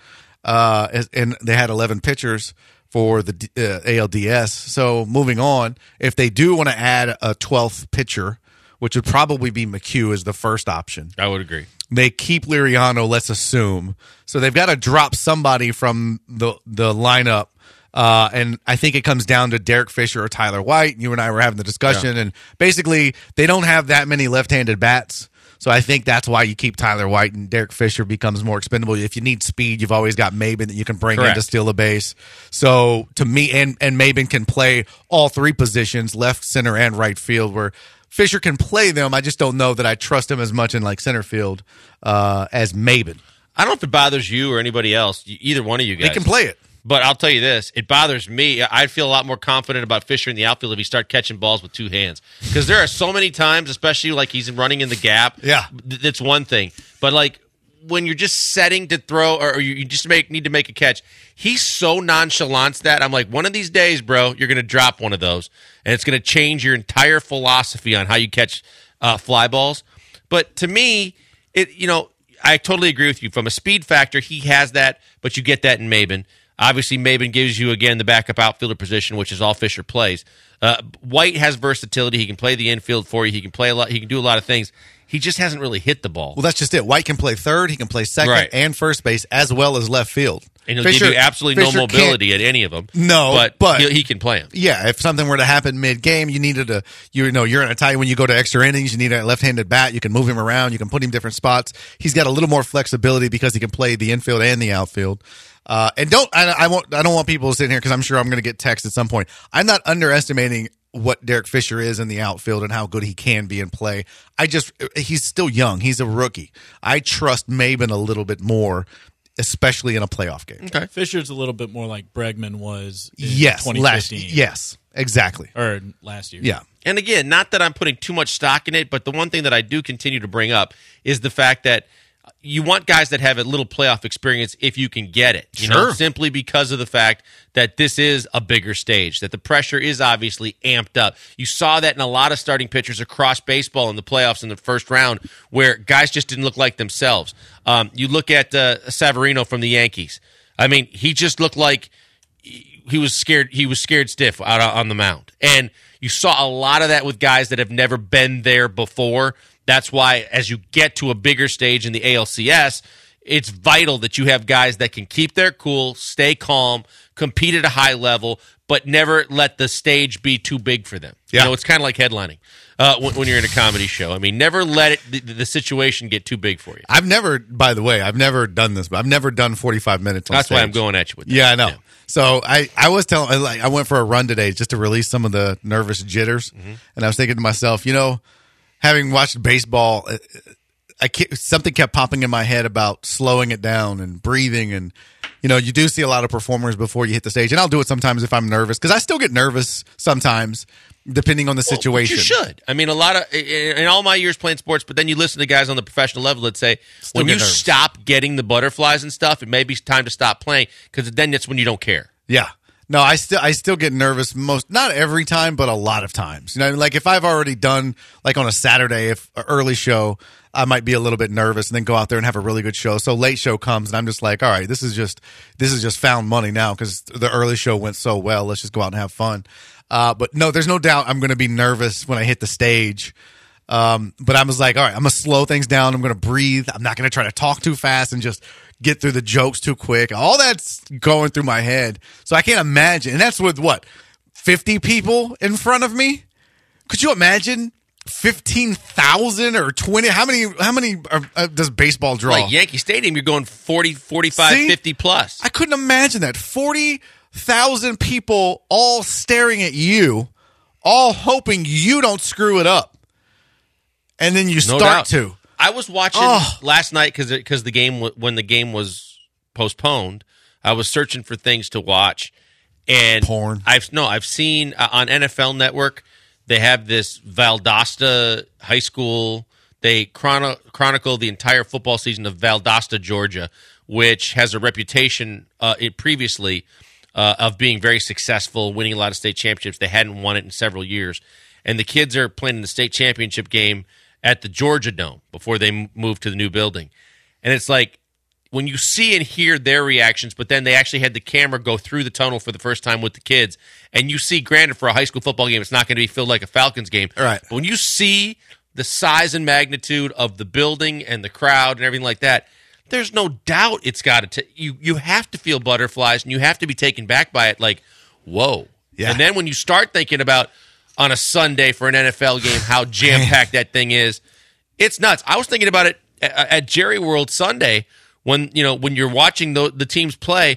uh, and they had eleven pitchers for the uh, A L D S. So moving on, if they do want to add a twelfth pitcher, which would probably be McHugh as the first option, I would agree. They keep Liriano, let's assume. So they've got to drop somebody from the the lineup. Uh, and I think it comes down to Derek Fisher or Tyler White. You and I were having the discussion. Yeah. And basically, they don't have that many left-handed bats. So I think that's why you keep Tyler White, and Derek Fisher becomes more expendable. If you need speed, you've always got Maben that you can bring Correct. in to steal a base. So to me, and, and Maben can play all three positions, left, center, and right field, where Fisher can play them. I just don't know that I trust him as much in like center field uh, as Maben. I don't know if it bothers you or anybody else, either one of you guys. They can play it. But I'll tell you this, it bothers me. I'd feel a lot more confident about Fisher in the outfield if he start catching balls with two hands. Because there are so many times, especially like he's running in the gap. Yeah. That's one thing. But like when you're just setting to throw or you just make need to make a catch, he's so nonchalant that I'm like, one of these days, bro, you're going to drop one of those. And it's going to change your entire philosophy on how you catch uh, fly balls. But to me, it you know, I totally agree with you. From a speed factor, he has that, but you get that in Maben. Obviously, Maben gives you, again, the backup outfielder position, which is all Fisher plays. Uh, White has versatility. He can play the infield for you. He can play a lot. He can do a lot of things. He just hasn't really hit the ball. Well, that's just it. White can play third. He can play second right. and first base, as well as left field. And he'll Fisher, give you absolutely Fisher no mobility at any of them. No, but, but he, he can play them. Yeah, if something were to happen mid-game, you needed to, you know, you're in a tie when you go to extra innings, you need a left-handed bat, you can move him around, you can put him different spots. He's got a little more flexibility because he can play the infield and the outfield. Uh, and don't I, I won't I don't want people sitting here because I'm sure I'm going to get text at some point. I'm not underestimating what Derek Fisher is in the outfield and how good he can be in play. I just he's still young. He's a rookie. I trust Maben a little bit more, especially in a playoff game. Okay. Fisher's a little bit more like Bregman was in yes, twenty fifteen. Last, yes, exactly. Or last year. Yeah. And again, not that I'm putting too much stock in it, but the one thing that I do continue to bring up is the fact that you want guys that have a little playoff experience if you can get it. You Sure. know, simply because of the fact that this is a bigger stage, that the pressure is obviously amped up. You saw that in a lot of starting pitchers across baseball in the playoffs in the first round where guys just didn't look like themselves. Um, you look at uh, Severino from the Yankees. I mean, he just looked like he was scared. He was scared stiff out on the mound. And you saw a lot of that with guys that have never been there before. That's why as you get to a bigger stage in the A L C S, it's vital that you have guys that can keep their cool, stay calm, compete at a high level, but never let the stage be too big for them. Yeah. You know, it's kind of like headlining uh, when, when you're in a comedy show. I mean, never let it the, the situation get too big for you. I've never, by the way, I've never done this, but I've never done forty-five minutes on That's stage. why I'm going at you with that. Yeah, I know. Yeah. So I, I was telling, like, I went for a run today just to release some of the nervous jitters, mm-hmm. and I was thinking to myself, you know, having watched baseball, I kept, something kept popping in my head about slowing it down and breathing. And, you know, you do see a lot of performers before you hit the stage. And I'll do it sometimes if I'm nervous, because I still get nervous sometimes, depending on the well, situation. You should. I mean, a lot of, in all my years playing sports, but then you listen to guys on the professional level that say, still when you nervous. Stop getting the butterflies and stuff, it may be time to stop playing, because then that's when you don't care. Yeah. No, I still I still get nervous most, not every time, but a lot of times. You know, like if I've already done, like on a Saturday, if an early show, I might be a little bit nervous and then go out there and have a really good show. So late show comes and I'm just like, all right, this is just this is just found money now because the early show went so well. Let's just go out and have fun. Uh, but no, there's no doubt I'm going to be nervous when I hit the stage. Um, but I was like, all right, I'm going to slow things down. I'm going to breathe. I'm not going to try to talk too fast and just get through the jokes too quick. All that's going through my head. So I can't imagine. And that's with what? fifty people in front of me? Could you imagine fifteen thousand or twenty? How many How many are, uh, does baseball draw? Like Yankee Stadium, you're going forty, forty-five, See? fifty plus. I couldn't imagine that. forty thousand people all staring at you, all hoping you don't screw it up. And then you No start doubt. to. I was watching Oh. last night because because the game w- when the game was postponed, I was searching for things to watch, and porn. I've no, I've seen uh, on N F L Network they have this Valdosta High School. They chrono- chronicle the entire football season of Valdosta, Georgia, which has a reputation uh, it previously uh, of being very successful, winning a lot of state championships. They hadn't won it in several years, and the kids are playing in the state championship game at the Georgia Dome before they m- moved to the new building. And it's like when you see and hear their reactions, but then they actually had the camera go through the tunnel for the first time with the kids, and you see, granted, for a high school football game, it's not going to be filled like a Falcons game. All right. But when you see the size and magnitude of the building and the crowd and everything like that, there's no doubt it's got to, you, you have to feel butterflies, and you have to be taken back by it like, whoa. Yeah. And then when you start thinking about, on a Sunday for an N F L game, how jam-packed that thing is. It's nuts. I was thinking about it at, at Jerry World Sunday when, you know, when you're watching the, the teams play,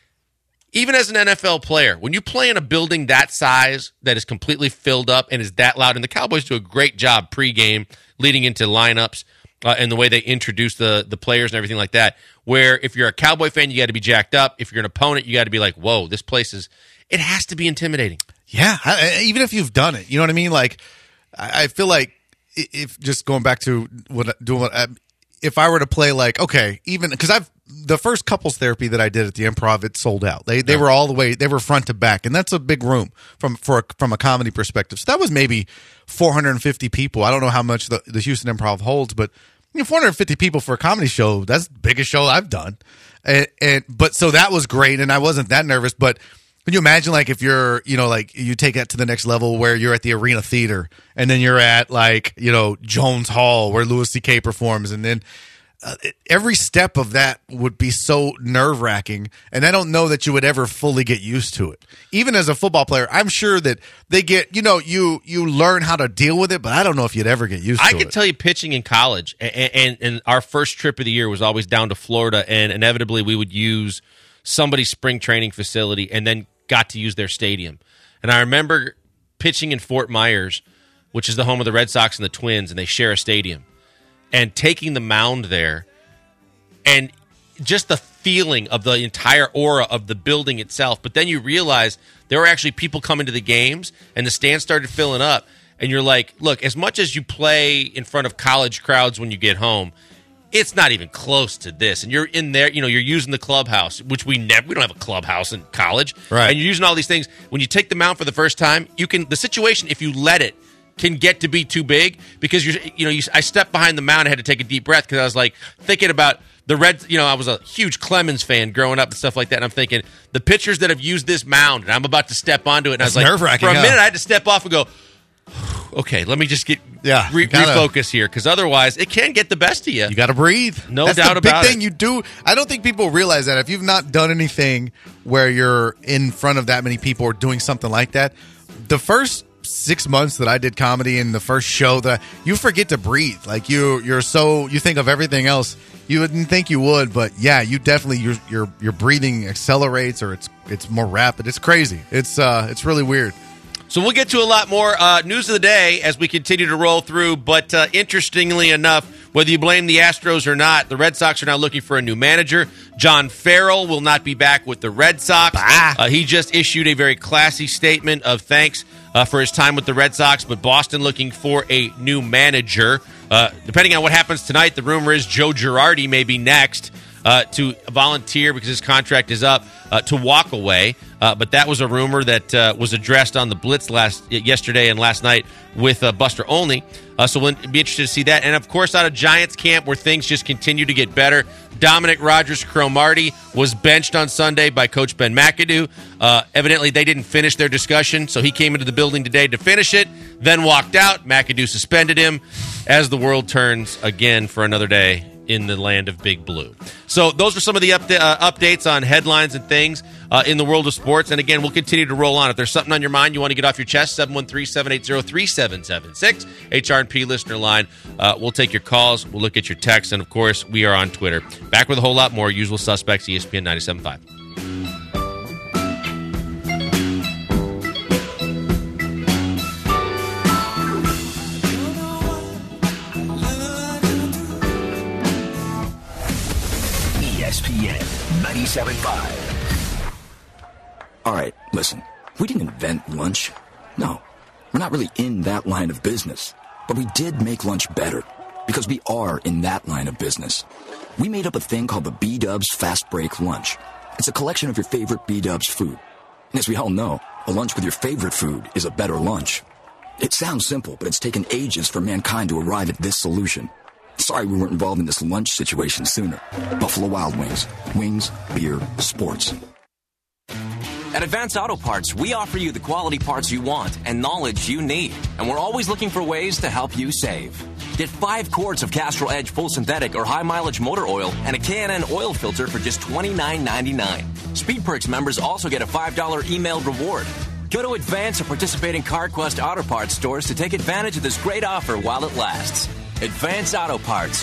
even as an N F L player, when you play in a building that size that is completely filled up and is that loud, and the Cowboys do a great job pregame leading into lineups uh, and the way they introduce the, the players and everything like that, where if you're a Cowboy fan, you got to be jacked up. If you're an opponent, you got to be like, whoa, this place is, it has to be intimidating. Yeah, I, even if you've done it, you know what I mean. Like, I I feel like if just going back to what doing what I, if I were to play, like, okay, even because I've the first couples therapy that I did at the Improv, it sold out. They they Yeah. were all the way, they were front to back, and that's a big room from for a, from a comedy perspective. So that was maybe four hundred fifty people. I don't know how much the, the Houston Improv holds, but you know, four hundred fifty people for a comedy show, that's the biggest show I've done. And, and but so that was great, and I wasn't that nervous, but. Can you imagine, like, if you're, you know, like, you take that to the next level where you're at the Arena Theater and then you're at, like, you know, Jones Hall where Louis C K performs, and then uh, every step of that would be so nerve-wracking, and I don't know that you would ever fully get used to it. Even as a football player, I'm sure that they get, you know, you you learn how to deal with it, but I don't know if you'd ever get used I to it. I could tell you pitching in college, and, and, and our first trip of the year was always down to Florida, and inevitably we would use somebody's spring training facility and then got to use their stadium. And I remember pitching in Fort Myers, which is the home of the Red Sox and the Twins, and they share a stadium, and taking the mound there, and just the feeling of the entire aura of the building itself. But then you realize there were actually people coming to the games, and the stands started filling up. And you're like, look, as much as you play in front of college crowds when you get home, it's not even close to this. And you're in there, you know, you're using the clubhouse, which we never, we don't have a clubhouse in college. Right. And you're using all these things. When you take the mound for the first time, you can, the situation, if you let it, can get to be too big because you're, you know, you, I stepped behind the mound, I had to take a deep breath because I was like thinking about the Reds. You know, I was a huge Clemens fan growing up and stuff like that, and I'm thinking the pitchers that have used this mound, and I'm about to step onto it, and That's I was like, nerve-wracking, for a yeah. minute, I had to step off and go, okay, let me just get yeah, re- gotta, refocus here, because otherwise it can get the best of you. You got to breathe. No That's doubt the big about thing it. you do. I don't think people realize that if you've not done anything where you're in front of that many people or doing something like that, the first six months that I did comedy and the first show that I, you forget to breathe. Like you, you're so you think of everything else. You wouldn't think you would, but yeah, you definitely your your your breathing accelerates or it's it's more rapid. It's crazy. It's uh it's really weird. So we'll get to a lot more uh, news of the day as we continue to roll through. But uh, interestingly enough, whether you blame the Astros or not, the Red Sox are now looking for a new manager. John Farrell will not be back with the Red Sox. Uh, he just issued a very classy statement of thanks uh, for his time with the Red Sox, but Boston looking for a new manager. Uh, depending on what happens tonight, the rumor is Joe Girardi may be next uh, to volunteer because his contract is up uh, to walk away. Uh, but that was a rumor that uh, was addressed on the Blitz last yesterday and last night with uh, Buster Olney. Uh, so we'll be interested to see that. And, of course, out of Giants camp where things just continue to get better, Dominic Rodgers-Cromartie was benched on Sunday by Coach Ben McAdoo. Uh, evidently, they didn't finish their discussion, so he came into the building today to finish it, then walked out. McAdoo suspended him as the world turns again for another day in the land of Big Blue. So those are some of the upda- uh, updates on headlines and things uh, in the world of sports. And again, we'll continue to roll on. If there's something on your mind you want to get off your chest, seven one three, seven eight zero, three seven seven six, H R and P listener line. Uh, we'll take your calls. We'll look at your texts. And, of course, we are on Twitter. Back with a whole lot more. Usual Suspects, E S P N ninety-seven point five. E S P N ninety-seven point five. All right, listen. We didn't invent lunch. No, we're not really in that line of business. But we did make lunch better because we are in that line of business. We made up a thing called the B-Dubs Fast Break Lunch. It's a collection of your favorite B-Dubs food. And as we all know, a lunch with your favorite food is a better lunch. It sounds simple, but it's taken ages for mankind to arrive at this solution. Sorry we weren't involved in this lunch situation sooner. Buffalo Wild Wings. Wings, beer, sports. At Advance Auto Parts, we offer you the quality parts you want and knowledge you need. And we're always looking for ways to help you save. Get five quarts of Castrol Edge full synthetic or high mileage motor oil and a K and N oil filter for just twenty-nine ninety-nine. Speed Perks members also get a five dollars email reward. Go to Advance or participating CarQuest Auto Parts stores to take advantage of this great offer while it lasts. Advance Auto Parts,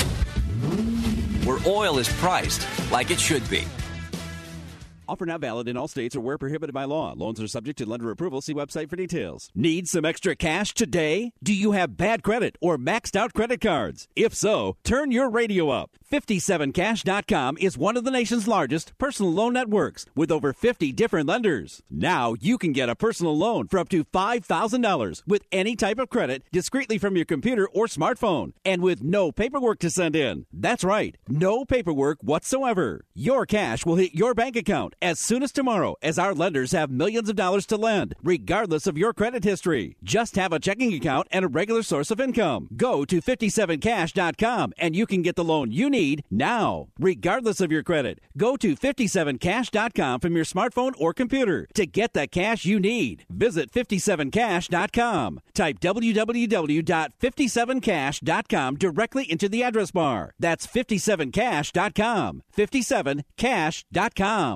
where oil is priced like it should be. Offer not valid in all states or where prohibited by law. Loans are subject to lender approval. See website for details. Need some extra cash today? Do you have bad credit or maxed out credit cards? If so, turn your radio up. fifty-seven cash dot com is one of the nation's largest personal loan networks with over fifty different lenders. Now you can get a personal loan for up to five thousand dollars with any type of credit discreetly from your computer or smartphone and with no paperwork to send in. That's right, no paperwork whatsoever. Your cash will hit your bank account as soon as tomorrow, as our lenders have millions of dollars to lend, regardless of your credit history. Just have a checking account and a regular source of income. Go to fifty-seven cash dot com and you can get the loan you need now, regardless of your credit. Go to fifty-seven cash dot com from your smartphone or computer to get the cash you need. Visit fifty-seven cash dot com. Type w w w dot fifty-seven cash dot com directly into the address bar. That's fifty-seven cash dot com. fifty-seven cash dot com.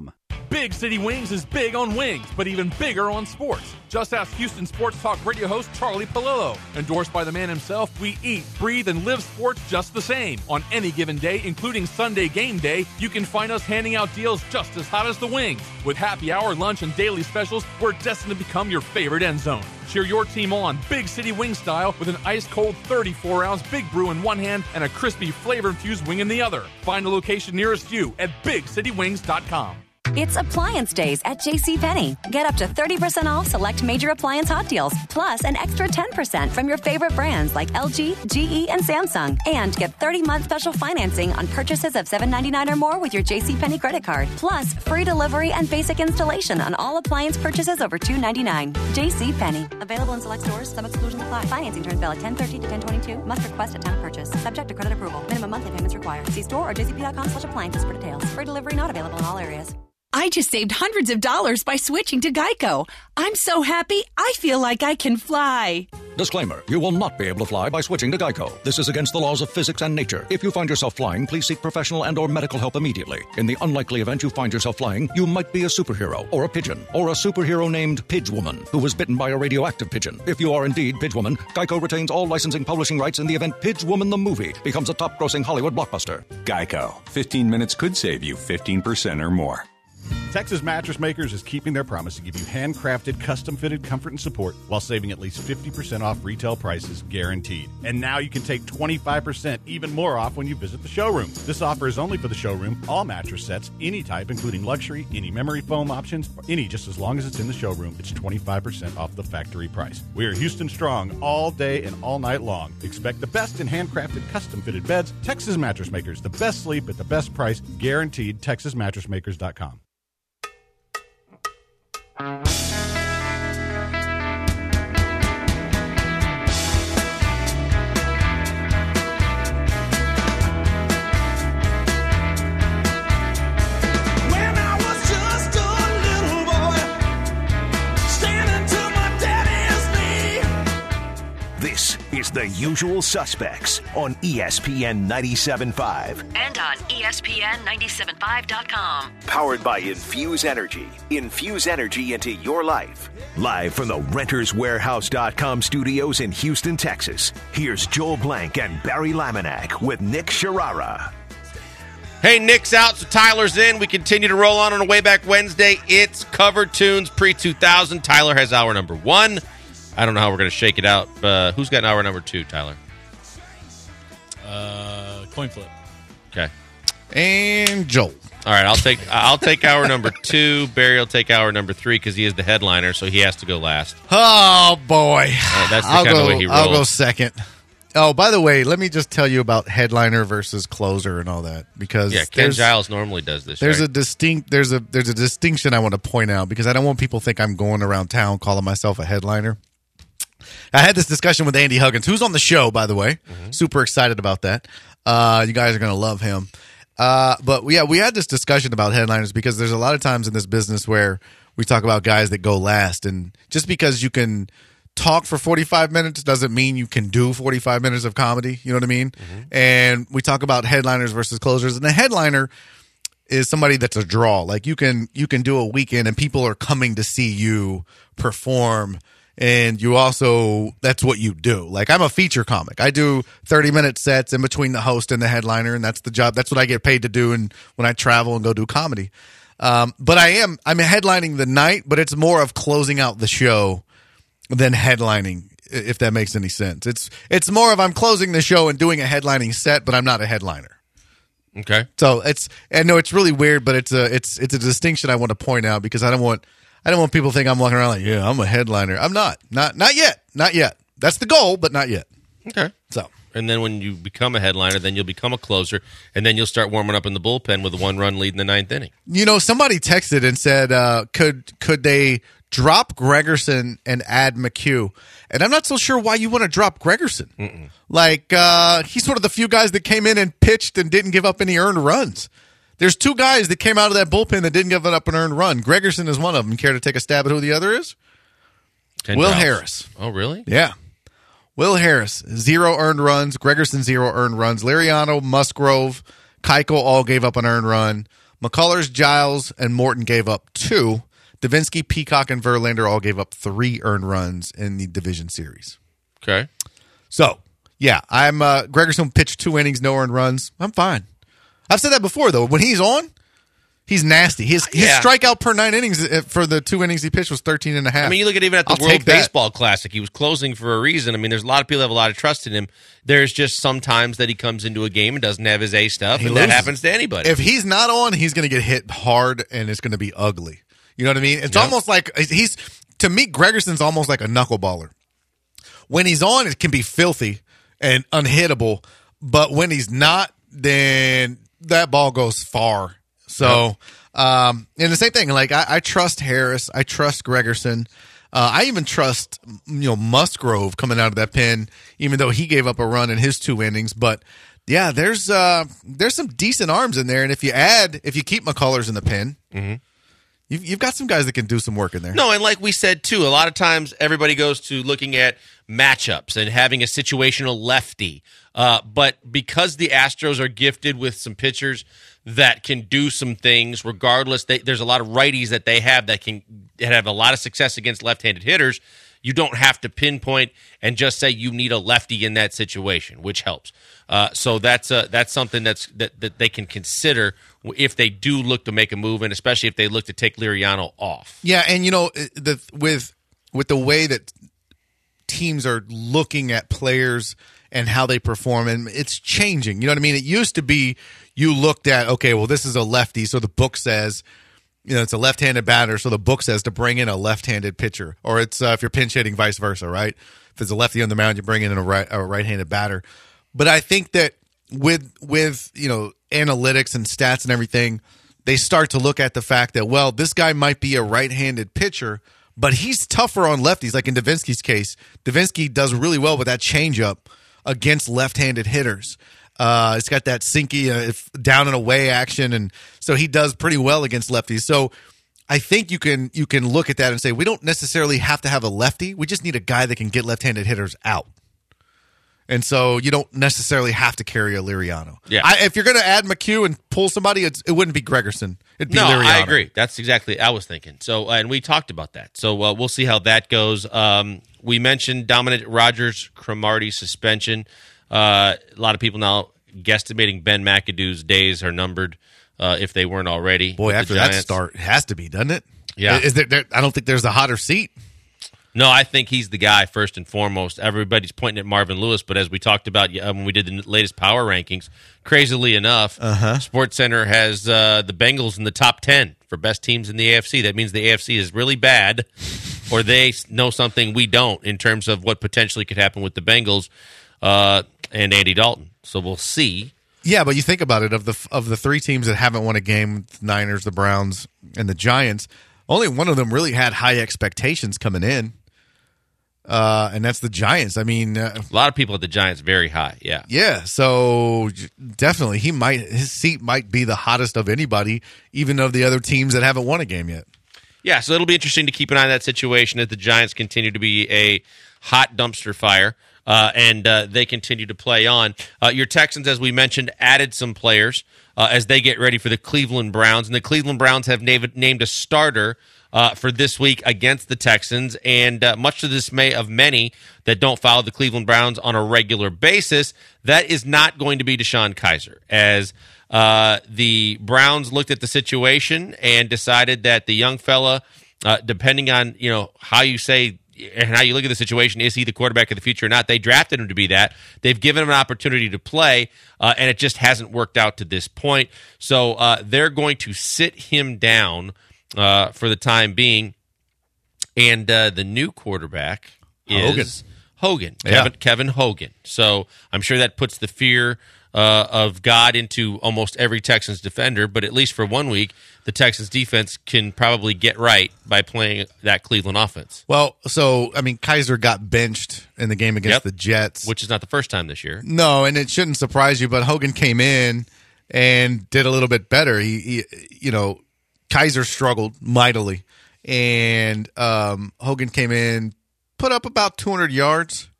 Big City Wings is big on wings, but even bigger on sports. Just ask Houston Sports Talk radio host Charlie Palillo. Endorsed by the man himself, we eat, breathe, and live sports just the same. On any given day, including Sunday game day, you can find us handing out deals just as hot as the wings. With happy hour, lunch, and daily specials, we're destined to become your favorite end zone. Cheer your team on Big City Wing style with an ice-cold thirty-four ounce Big Brew in one hand and a crispy, flavor-infused wing in the other. Find a location nearest you at big city wings dot com. It's Appliance Days at JCPenney. Get up to thirty percent off select major appliance hot deals, plus an extra ten percent from your favorite brands like L G, G E, and Samsung. And get thirty-month special financing on purchases of seven hundred ninety-nine dollars or more with your JCPenney credit card. Plus, free delivery and basic installation on all appliance purchases over two hundred ninety-nine dollars. JCPenney. Available in select stores. Some exclusions apply. Financing terms valid ten thirteen to ten twenty-two. Must request at time of purchase. Subject to credit approval. Minimum monthly payments required. See store or jcp.com slash appliances for details. Free delivery not available in all areas. I just saved hundreds of dollars by switching to Geico. I'm so happy, I feel like I can fly. Disclaimer, you will not be able to fly by switching to Geico. This is against the laws of physics and nature. If you find yourself flying, please seek professional and or medical help immediately. In the unlikely event you find yourself flying, you might be a superhero, or a pigeon, or a superhero named Pidgewoman, who was bitten by a radioactive pigeon. If you are indeed Pidgewoman, Geico retains all licensing publishing rights in the event Pidgewoman the movie becomes a top-grossing Hollywood blockbuster. Geico. fifteen minutes could save you fifteen percent or more. Texas Mattress Makers is keeping their promise to give you handcrafted, custom-fitted comfort and support while saving at least fifty percent off retail prices, guaranteed. And now you can take twenty-five percent even more off when you visit the showroom. This offer is only for the showroom, all mattress sets, any type, including luxury, any memory foam options, or any just as long as it's in the showroom. It's twenty-five percent off the factory price. We are Houston strong all day and all night long. Expect the best in handcrafted, custom-fitted beds. Texas Mattress Makers, the best sleep at the best price, guaranteed. texas mattress makers dot com. This is The Usual Suspects on E S P N ninety-seven point five. And on E S P N ninety-seven point five dot com. Powered by Infuse Energy. Infuse energy into your life. Live from the Renters Warehouse dot com studios in Houston, Texas. Here's Joel Blank and Barry Laminack with Nick Sharara. Hey, Nick's out, so Tyler's in. We continue to roll on on a Way Back Wednesday. It's Cover Tunes pre two thousand. Tyler has hour number one. I don't know how we're going to shake it out. Uh, who's got hour number two, Tyler? Uh, coin flip. Okay. And Joel. All right, I'll take I'll take hour number two. Barry will take hour number three because he is the headliner, so he has to go last. Oh, boy. Uh, that's the I'll kind go, of way he rolls. I'll go second. Oh, by the way, let me just tell you about headliner versus closer and all that, because yeah, Ken Giles normally does this. There's right? a distinct there's a there's a distinction I want to point out, because I don't want people to think I'm going around town calling myself a headliner. I had this discussion with Andy Huggins, who's on the show, by the way. Mm-hmm. Super excited about that. Uh, you guys are going to love him. Uh, but yeah, we had this discussion about headliners because there's a lot of times in this business where we talk about guys that go last, and just because you can talk for forty-five minutes doesn't mean you can do forty-five minutes of comedy. You know what I mean? Mm-hmm. And we talk about headliners versus closers, and the headliner is somebody that's a draw. Like you can you can do a weekend and people are coming to see you perform. And you also, that's what you do. Like, I'm a feature comic. I do thirty-minute sets in between the host and the headliner, and that's the job. That's what I get paid to do and when I travel and go do comedy. Um, but I am, I'm headlining the night, but it's more of closing out the show than headlining, if that makes any sense. It's it's more of I'm closing the show and doing a headlining set, but I'm not a headliner. Okay. So it's, I know it's really weird, but it's a, it's, it's a distinction I want to point out, because I don't want, I don't want people to think I'm walking around like, yeah, I'm a headliner. I'm not. Not not yet. Not yet. That's the goal, but not yet. Okay. So, and then when you become a headliner, then you'll become a closer, and then you'll start warming up in the bullpen with a one-run lead in the ninth inning. You know, somebody texted and said, uh, could could they drop Gregerson and add McHugh? And I'm not so sure why you want to drop Gregerson. Mm-mm. Like, uh, he's one of the few guys that came in and pitched and didn't give up any earned runs. There's two guys that came out of that bullpen that didn't give it up an earned run. Gregerson is one of them. Care to take a stab at who the other is? Ken Will Giles. Harris. Oh, really? Yeah. Will Harris, zero earned runs. Gregerson, zero earned runs. Liriano, Musgrove, Keuchel all gave up an earned run. McCullers, Giles, and Morton gave up two. Davinsky, Peacock, and Verlander all gave up three earned runs in the division series. Okay. So, yeah, I'm uh, Gregerson pitched two innings, no earned runs. I'm fine. I've said that before, though. When he's on, he's nasty. His his Yeah. strikeout per nine innings for the two innings he pitched was thirteen and a half. I mean, you look at even at the I'll World take that. Baseball Classic, he was closing for a reason. I mean, there's a lot of people that have a lot of trust in him. There's just sometimes that he comes into a game and doesn't have his A stuff, He and that loses. happens to anybody. If he's not on, he's going to get hit hard, and it's going to be ugly. You know what I mean? It's Yep. almost like he's to me. Gregerson's almost like a knuckleballer. When he's on, it can be filthy and unhittable, but when he's not, then that ball goes far. So, um, and the same thing. Like I, I trust Harris, I trust Gregerson. Uh, I even trust you know Musgrove coming out of that pen, even though he gave up a run in his two innings. But yeah, there's uh, there's some decent arms in there, and if you add, if you keep McCullers in the pen. Mm-hmm. You've, you've got some guys that can do some work in there. No, and like we said, too, a lot of times everybody goes to looking at matchups and having a situational lefty. Uh, but because the Astros are gifted with some pitchers that can do some things, regardless, they, there's a lot of righties that they have that can that have a lot of success against left-handed hitters. You don't have to pinpoint and just say you need a lefty in that situation, which helps. Uh, so that's uh, that's something that's that, that they can consider if they do look to make a move, and especially if they look to take Liriano off. Yeah, and you know the with with the way that teams are looking at players and how they perform, and it's changing. You know what I mean? It used to be you looked at, okay, well, this is a lefty, so the book says, you know, it's a left-handed batter, so the book says to bring in a left-handed pitcher, or it's uh, if you're pinch hitting, vice versa, right? If there's a lefty on the mound, you bring in a right a right-handed batter. But I think that with with you know analytics and stats and everything, they start to look at the fact that, well, this guy might be a right-handed pitcher, but he's tougher on lefties. Like in Davinsky's case, Davinsky does really well with that changeup against left-handed hitters. Uh, it's got that sinky uh, if down and away action, and so he does pretty well against lefties. So I think you can you can look at that and say we don't necessarily have to have a lefty. We just need a guy that can get left-handed hitters out. And so you don't necessarily have to carry a Liriano. Yeah. I, if you're going to add McHugh and pull somebody, it's, it wouldn't be Gregerson. It'd be no, Liriano. I agree. That's exactly I was thinking. So, uh, and we talked about that. So uh, we'll see how that goes. Um, we mentioned Dominic Rogers' Cromartie suspension. Uh, a lot of people now guesstimating Ben McAdoo's days are numbered uh, if they weren't already. Boy, after that start, it has to be, doesn't it? Yeah. Is there, there? I don't think there's a hotter seat. No, I think he's the guy first and foremost. Everybody's pointing at Marvin Lewis, but as we talked about uh, when we did the latest power rankings, crazily enough, uh-huh. SportsCenter has uh, the Bengals in the top ten for best teams in the A F C. That means the A F C is really bad, or they know something we don't in terms of what potentially could happen with the Bengals uh, and Andy Dalton. So we'll see. Yeah, but you think about it, of the of the three teams that haven't won a game, the Niners, the Browns, and the Giants, only one of them really had high expectations coming in. Uh, and that's the Giants. I mean, uh, a lot of people at the Giants very high. Yeah, yeah. So definitely, he might his seat might be the hottest of anybody, even of the other teams that haven't won a game yet. Yeah, so it'll be interesting to keep an eye on that situation as the Giants continue to be a hot dumpster fire, uh, and uh, they continue to play on. Uh, your Texans, as we mentioned, added some players uh, as they get ready for the Cleveland Browns, and the Cleveland Browns have named, named a starter Uh, for this week against the Texans, and uh, much to the dismay of many that don't follow the Cleveland Browns on a regular basis, that is not going to be DeShone Kizer, as uh, the Browns looked at the situation and decided that the young fella, uh, depending on you know how you say and how you look at the situation, is he the quarterback of the future or not? They drafted him to be that. They've given him an opportunity to play, uh, and it just hasn't worked out to this point. So uh, they're going to sit him down Uh, for the time being, and uh, the new quarterback is Hogan, Hogan yeah. Kevin, Kevin Hogan. So I'm sure that puts the fear uh, of God into almost every Texans defender, but at least for one week, the Texans defense can probably get right by playing that Cleveland offense. Well, so, I mean, Kizer got benched in the game against Yep. the Jets. Which is not the first time this year. No, and it shouldn't surprise you, but Hogan came in and did a little bit better. He, he you know, Kizer struggled mightily, and um, Hogan came in, put up about two hundred yards,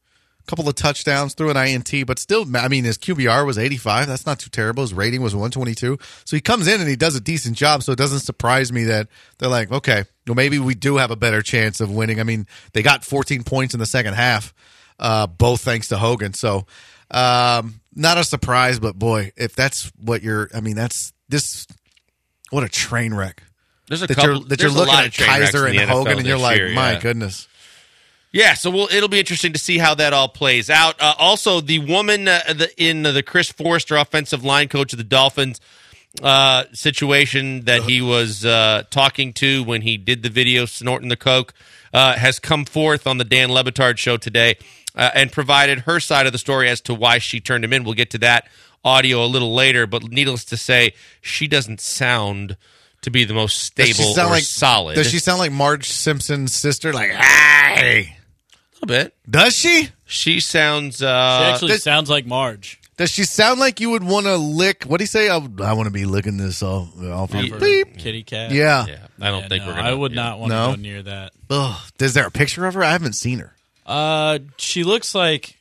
couple of touchdowns, threw an I N T, but still, I mean, his Q B R was eighty-five. That's not too terrible. His rating was one twenty-two. So he comes in and he does a decent job, so it doesn't surprise me that they're like, okay, well, maybe we do have a better chance of winning. I mean, they got fourteen points in the second half, uh, both thanks to Hogan. So um, not a surprise, but boy, if that's what you're, I mean, that's this, what a train wreck. There's a that couple, you're, that there's you're looking a lot at of train wrecks Kaiser in and the N F L Hogan, and you're this like, year, my yeah. goodness. Yeah, so we'll, it'll be interesting to see how that all plays out. Uh, also, the woman uh, the, in the Chris Forrester offensive line coach of the Dolphins uh, situation that he was uh, talking to when he did the video snorting the coke uh, has come forth on the Dan Le Batard show today uh, and provided her side of the story as to why she turned him in. We'll get to that audio a little later, but needless to say, she doesn't sound to be the most stable or like, solid. Does she sound like Marge Simpson's sister? Like, hey. A little bit. Does she? She sounds. Uh, she actually does, sounds like Marge. Does she sound like you would want to lick? What do you say? I, I want to be licking this off. off your beep. Kitty cat. Yeah. yeah. I don't yeah, think no, we're gonna. I would yeah. not want No? to go near that. Ugh. Is there a picture of her? I haven't seen her. Uh, she looks like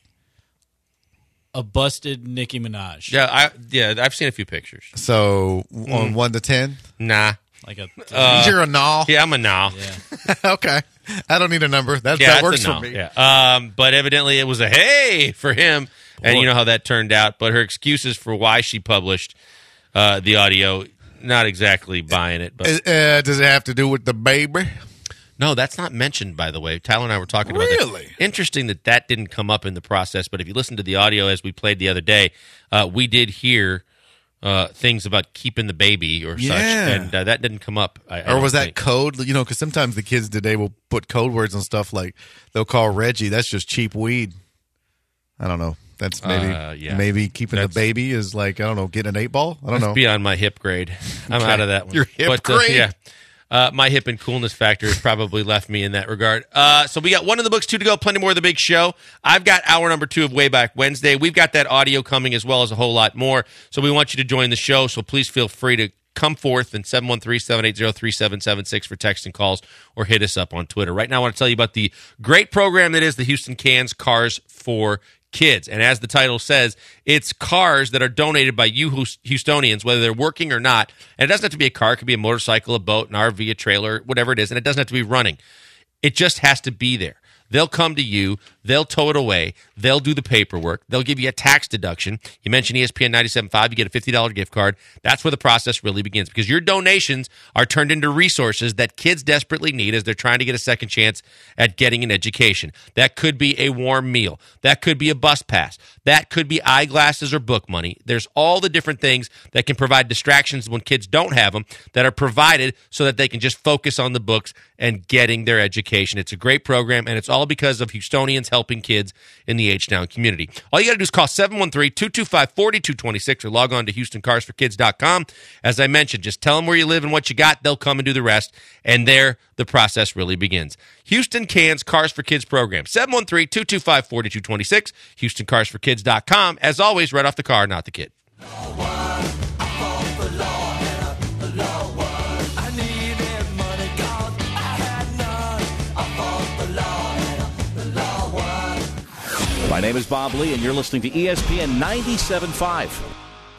a busted Nicki Minaj. Yeah, I yeah, I've seen a few pictures. So Mm. on one to ten, Nah, like a. Uh, you're a gnaw. yeah, I'm a nah. Yeah. Okay, I don't need a number. That Yeah, that works it's a for no. me. Yeah. Um, but evidently it was a hey for him, and you know how that turned out. But her excuses for why she published uh, the audio, not exactly buying it. But Uh, does it have to do with the baby? no, that's not mentioned, by the way. Tyler and I were talking about Really? that. Interesting that that didn't come up in the process. But if you listen to the audio as we played the other day, uh, we did hear uh, things about keeping the baby or Yeah. such, and uh, that didn't come up. I, I Or don't was that think. code? You know, because sometimes the kids today will put code words on stuff like they'll call Reggie. That's just cheap weed. I don't know. That's maybe Uh, yeah. maybe keeping That's- the baby is like, I don't know, getting an eight ball. I don't That's know. beyond my hip grade. I'm Okay. out of that one. Your hip But, uh, grade? yeah. Uh, my hip and coolness factor has probably left me in that regard. Uh, so we got one in the books, two to go, plenty more of the big show. I've got hour number two of Way Back Wednesday. We've got that audio coming as well as a whole lot more. So we want you to join the show. So please feel free to come forth and seven one three, seven eight zero, three seven seven six for text and calls or hit us up on Twitter. Right now I want to tell you about the great program that is the Houston Cans Cars for Kids. And as the title says, it's cars that are donated by you Houstonians, whether they're working or not. And it doesn't have to be a car. It could be a motorcycle, a boat, an R V, a trailer, whatever it is. And it doesn't have to be running. It just has to be there. They'll come to you. They'll tow it away. They'll do the paperwork. They'll give you a tax deduction. You mentioned E S P N ninety-seven point five. You get a fifty dollars gift card. That's where the process really begins because your donations are turned into resources that kids desperately need as they're trying to get a second chance at getting an education. That could be a warm meal. That could be a bus pass. That could be eyeglasses or book money. There's all the different things that can provide distractions when kids don't have them that are provided so that they can just focus on the books and getting their education. It's a great program, and it's all because of Houstonians helping kids in the H-Town community. All you got to do is call seven one three, two two five, four two two six or log on to houston cars for kids dot com. As I mentioned, just tell them where you live and what you got. They'll come and do the rest, and there the process really begins. Houston Cans Cars for Kids program, seven one three, two two five, four two two six, houston cars for kids dot com. As always, right off the car, not the kid. My name is Bob Lee, and you're listening to E S P N ninety-seven point five.